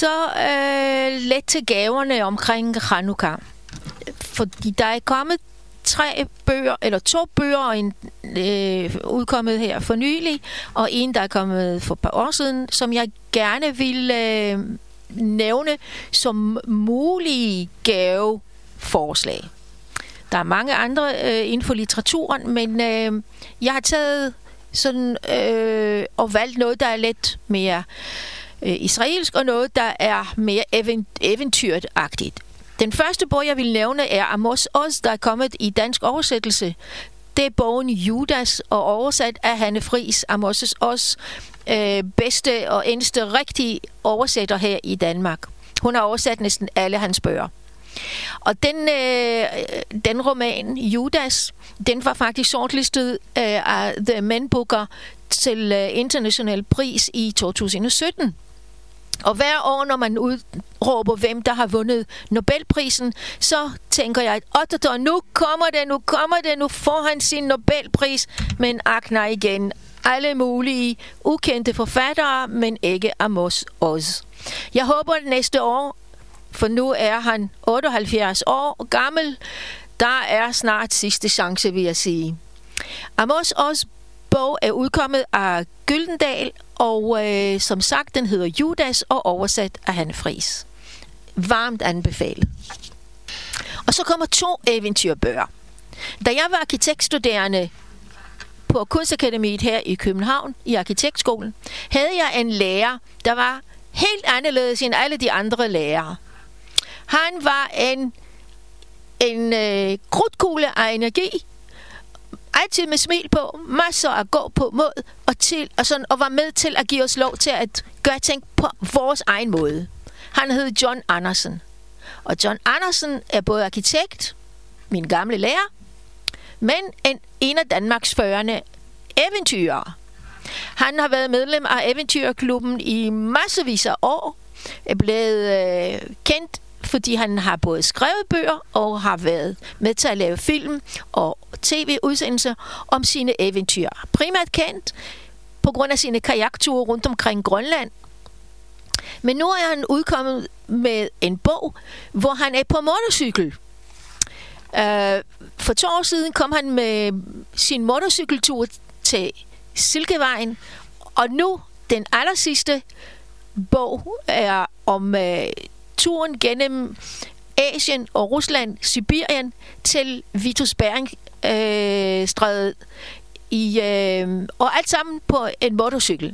så let til gaverne omkring Hanukkah. Fordi der er kommet 2 bøger, og en udkommet her for nylig, og en, der er kommet for et par år siden, som jeg gerne vil nævne som mulige gaveforslag. Der er mange andre inden for litteraturen, men jeg har taget sådan og valgt noget, der er lidt mere israelsk, og noget, der er mere eventyragtigt. Den første bog, jeg vil nævne, er Amos Oz, der er kommet i dansk oversættelse. Det er bogen Judas, og oversat af Hanne Friis, Amos Oz, bedste og eneste rigtige oversætter her i Danmark. Hun har oversat næsten alle hans bøger. Og den roman, Judas, den var faktisk shortlistet af The Men Booker til international pris i 2017. Og hver år, når man udråber, hvem der har vundet Nobelprisen, så tænker jeg, at nu kommer det, nu får han sin Nobelpris, men nej igen. Alle mulige ukendte forfattere, men ikke Amos Oz. Jeg håber næste år, for nu er han 78 år gammel, der er snart sidste chance, vil jeg sige. Amos Oz bog er udkommet af Gyldendal, og som sagt, den hedder Judas og oversat af Hanne Friis. Varmt anbefalet. Og så kommer 2 eventyrbøger. Da jeg var arkitektstuderende på Kunstakademiet her i København, i arkitektskolen, havde jeg en lærer, der var helt anderledes end alle de andre lærere. Han var en krudtkugle af energi, altid med smil på, masser at gå på mod, og var med til at give os lov til at gøre ting på vores egen måde. Han hed John Andersen. Og John Andersen er både arkitekt, min gamle lærer, men en af Danmarks førende eventyrer. Han har været medlem af Eventyrklubben i massevis af år, er blevet kendt, fordi han har både skrevet bøger og har været med til at lave film og tv-udsendelser om sine eventyr. Primært kendt på grund af sine kajakture rundt omkring Grønland. Men nu er han udkommet med en bog, hvor han er på motorcykel. For 2 år siden kom han med sin motorcykeltur til Silkevejen, og nu den allersidste bog er om turen gennem Asien og Rusland, Sibirien til Vitus Bering-strædet og alt sammen på en motorcykel.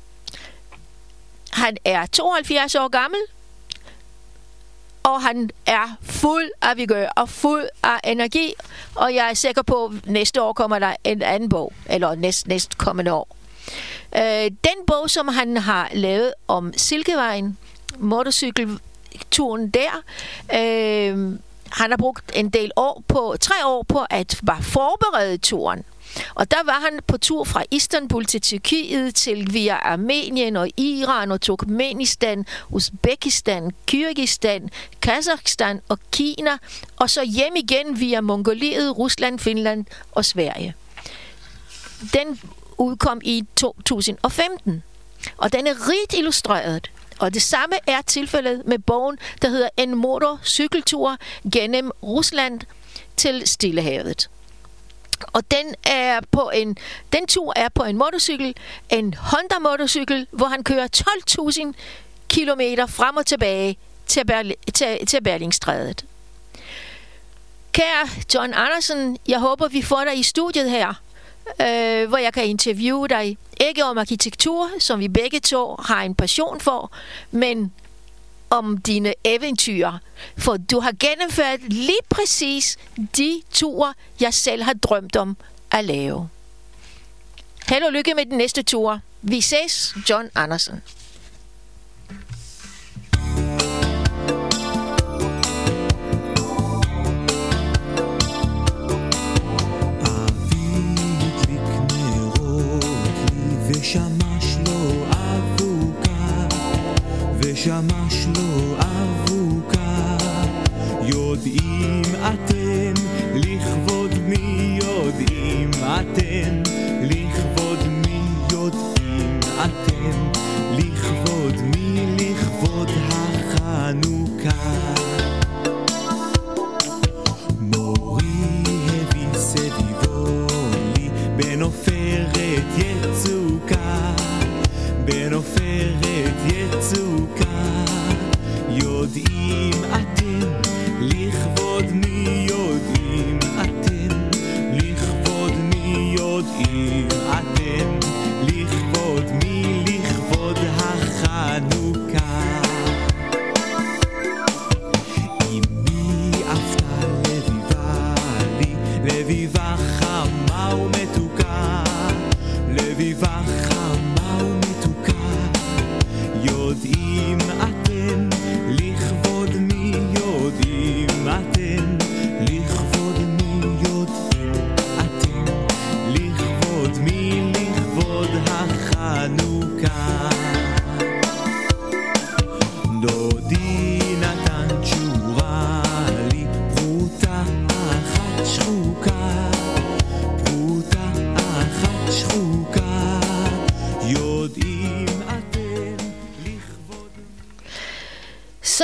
Han er 72 år gammel, og han er fuld af vigør og fuld af energi, og jeg er sikker på, at næste år kommer der en anden bog, eller næste kommende år. Den bog, som han har lavet om Silkevejen, motorcykelturen der, han har brugt en del år 3 år på at bare forberede turen. Og der var han på tur fra Istanbul til Tyrkiet, til via Armenien og Iran og Turkmenistan, Uzbekistan, Kyrgyzstan, Kazakhstan og Kina, og så hjem igen via Mongoliet, Rusland, Finland og Sverige. Den udkom i 2015, og den er rigt illustreret. Og det samme er tilfældet med bogen, der hedder En motorcykeltur gennem Rusland til Stillehavet. Og den tur er på en motorcykel, en Honda motorcykel, hvor han kører 12.000 kilometer frem og tilbage til Berlingstrædet. Kære John Andersen, jeg håber vi får dig i studiet her, hvor jeg kan interviewe dig, ikke om arkitektur, som vi begge 2 har en passion for, men om dine eventyr, for du har gennemført lige præcis de ture, jeg selv har drømt om at lave. Held og lykke med den næste tur. Vi ses, John Andersen. ושמש לו אבוקה יודעים אתם לכבוד מי יודעים אתם לכבוד מי יודעים אתם לכבוד מי לכבוד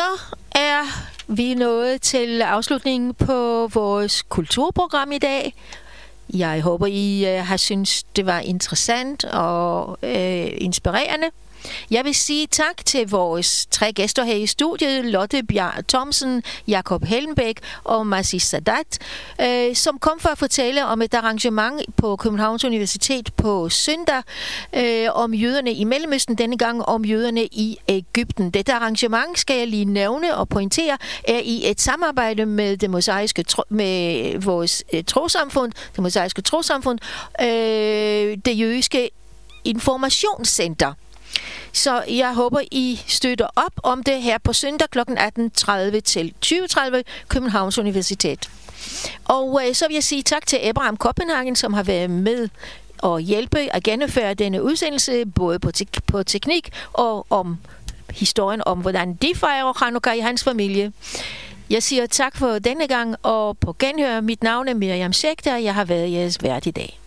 Så er vi nået til afslutningen på vores kulturprogram i dag. Jeg håber, I har syntes, det var interessant og inspirerende. Jeg vil sige tak til vores 3 gæster her i studiet, Lotte Bjerg Thomsen, Jakob Hellenbæk og Masih Sadat, som kom for at fortælle om et arrangement på Københavns Universitet på søndag om jøderne i Mellemøsten, denne gang om jøderne i Egypten. Dette arrangement, skal jeg lige nævne og pointere, er i et samarbejde med det mosaiske med vores trossamfund, det mosaiske trossamfund, det jødiske informationscenter. Så jeg håber, I støtter op om det her på søndag kl. 18.30 til 20.30 Københavns Universitet. Og så vil jeg sige tak til Abraham Kopenhagen, som har været med og hjælpe at gennemføre denne udsendelse, både på teknik og om historien om, hvordan de fejrer Chanukka i hans familie. Jeg siger tak for denne gang, og på genhør. Mit navn er Miriam Schechter, jeg har været jeres vært i dag.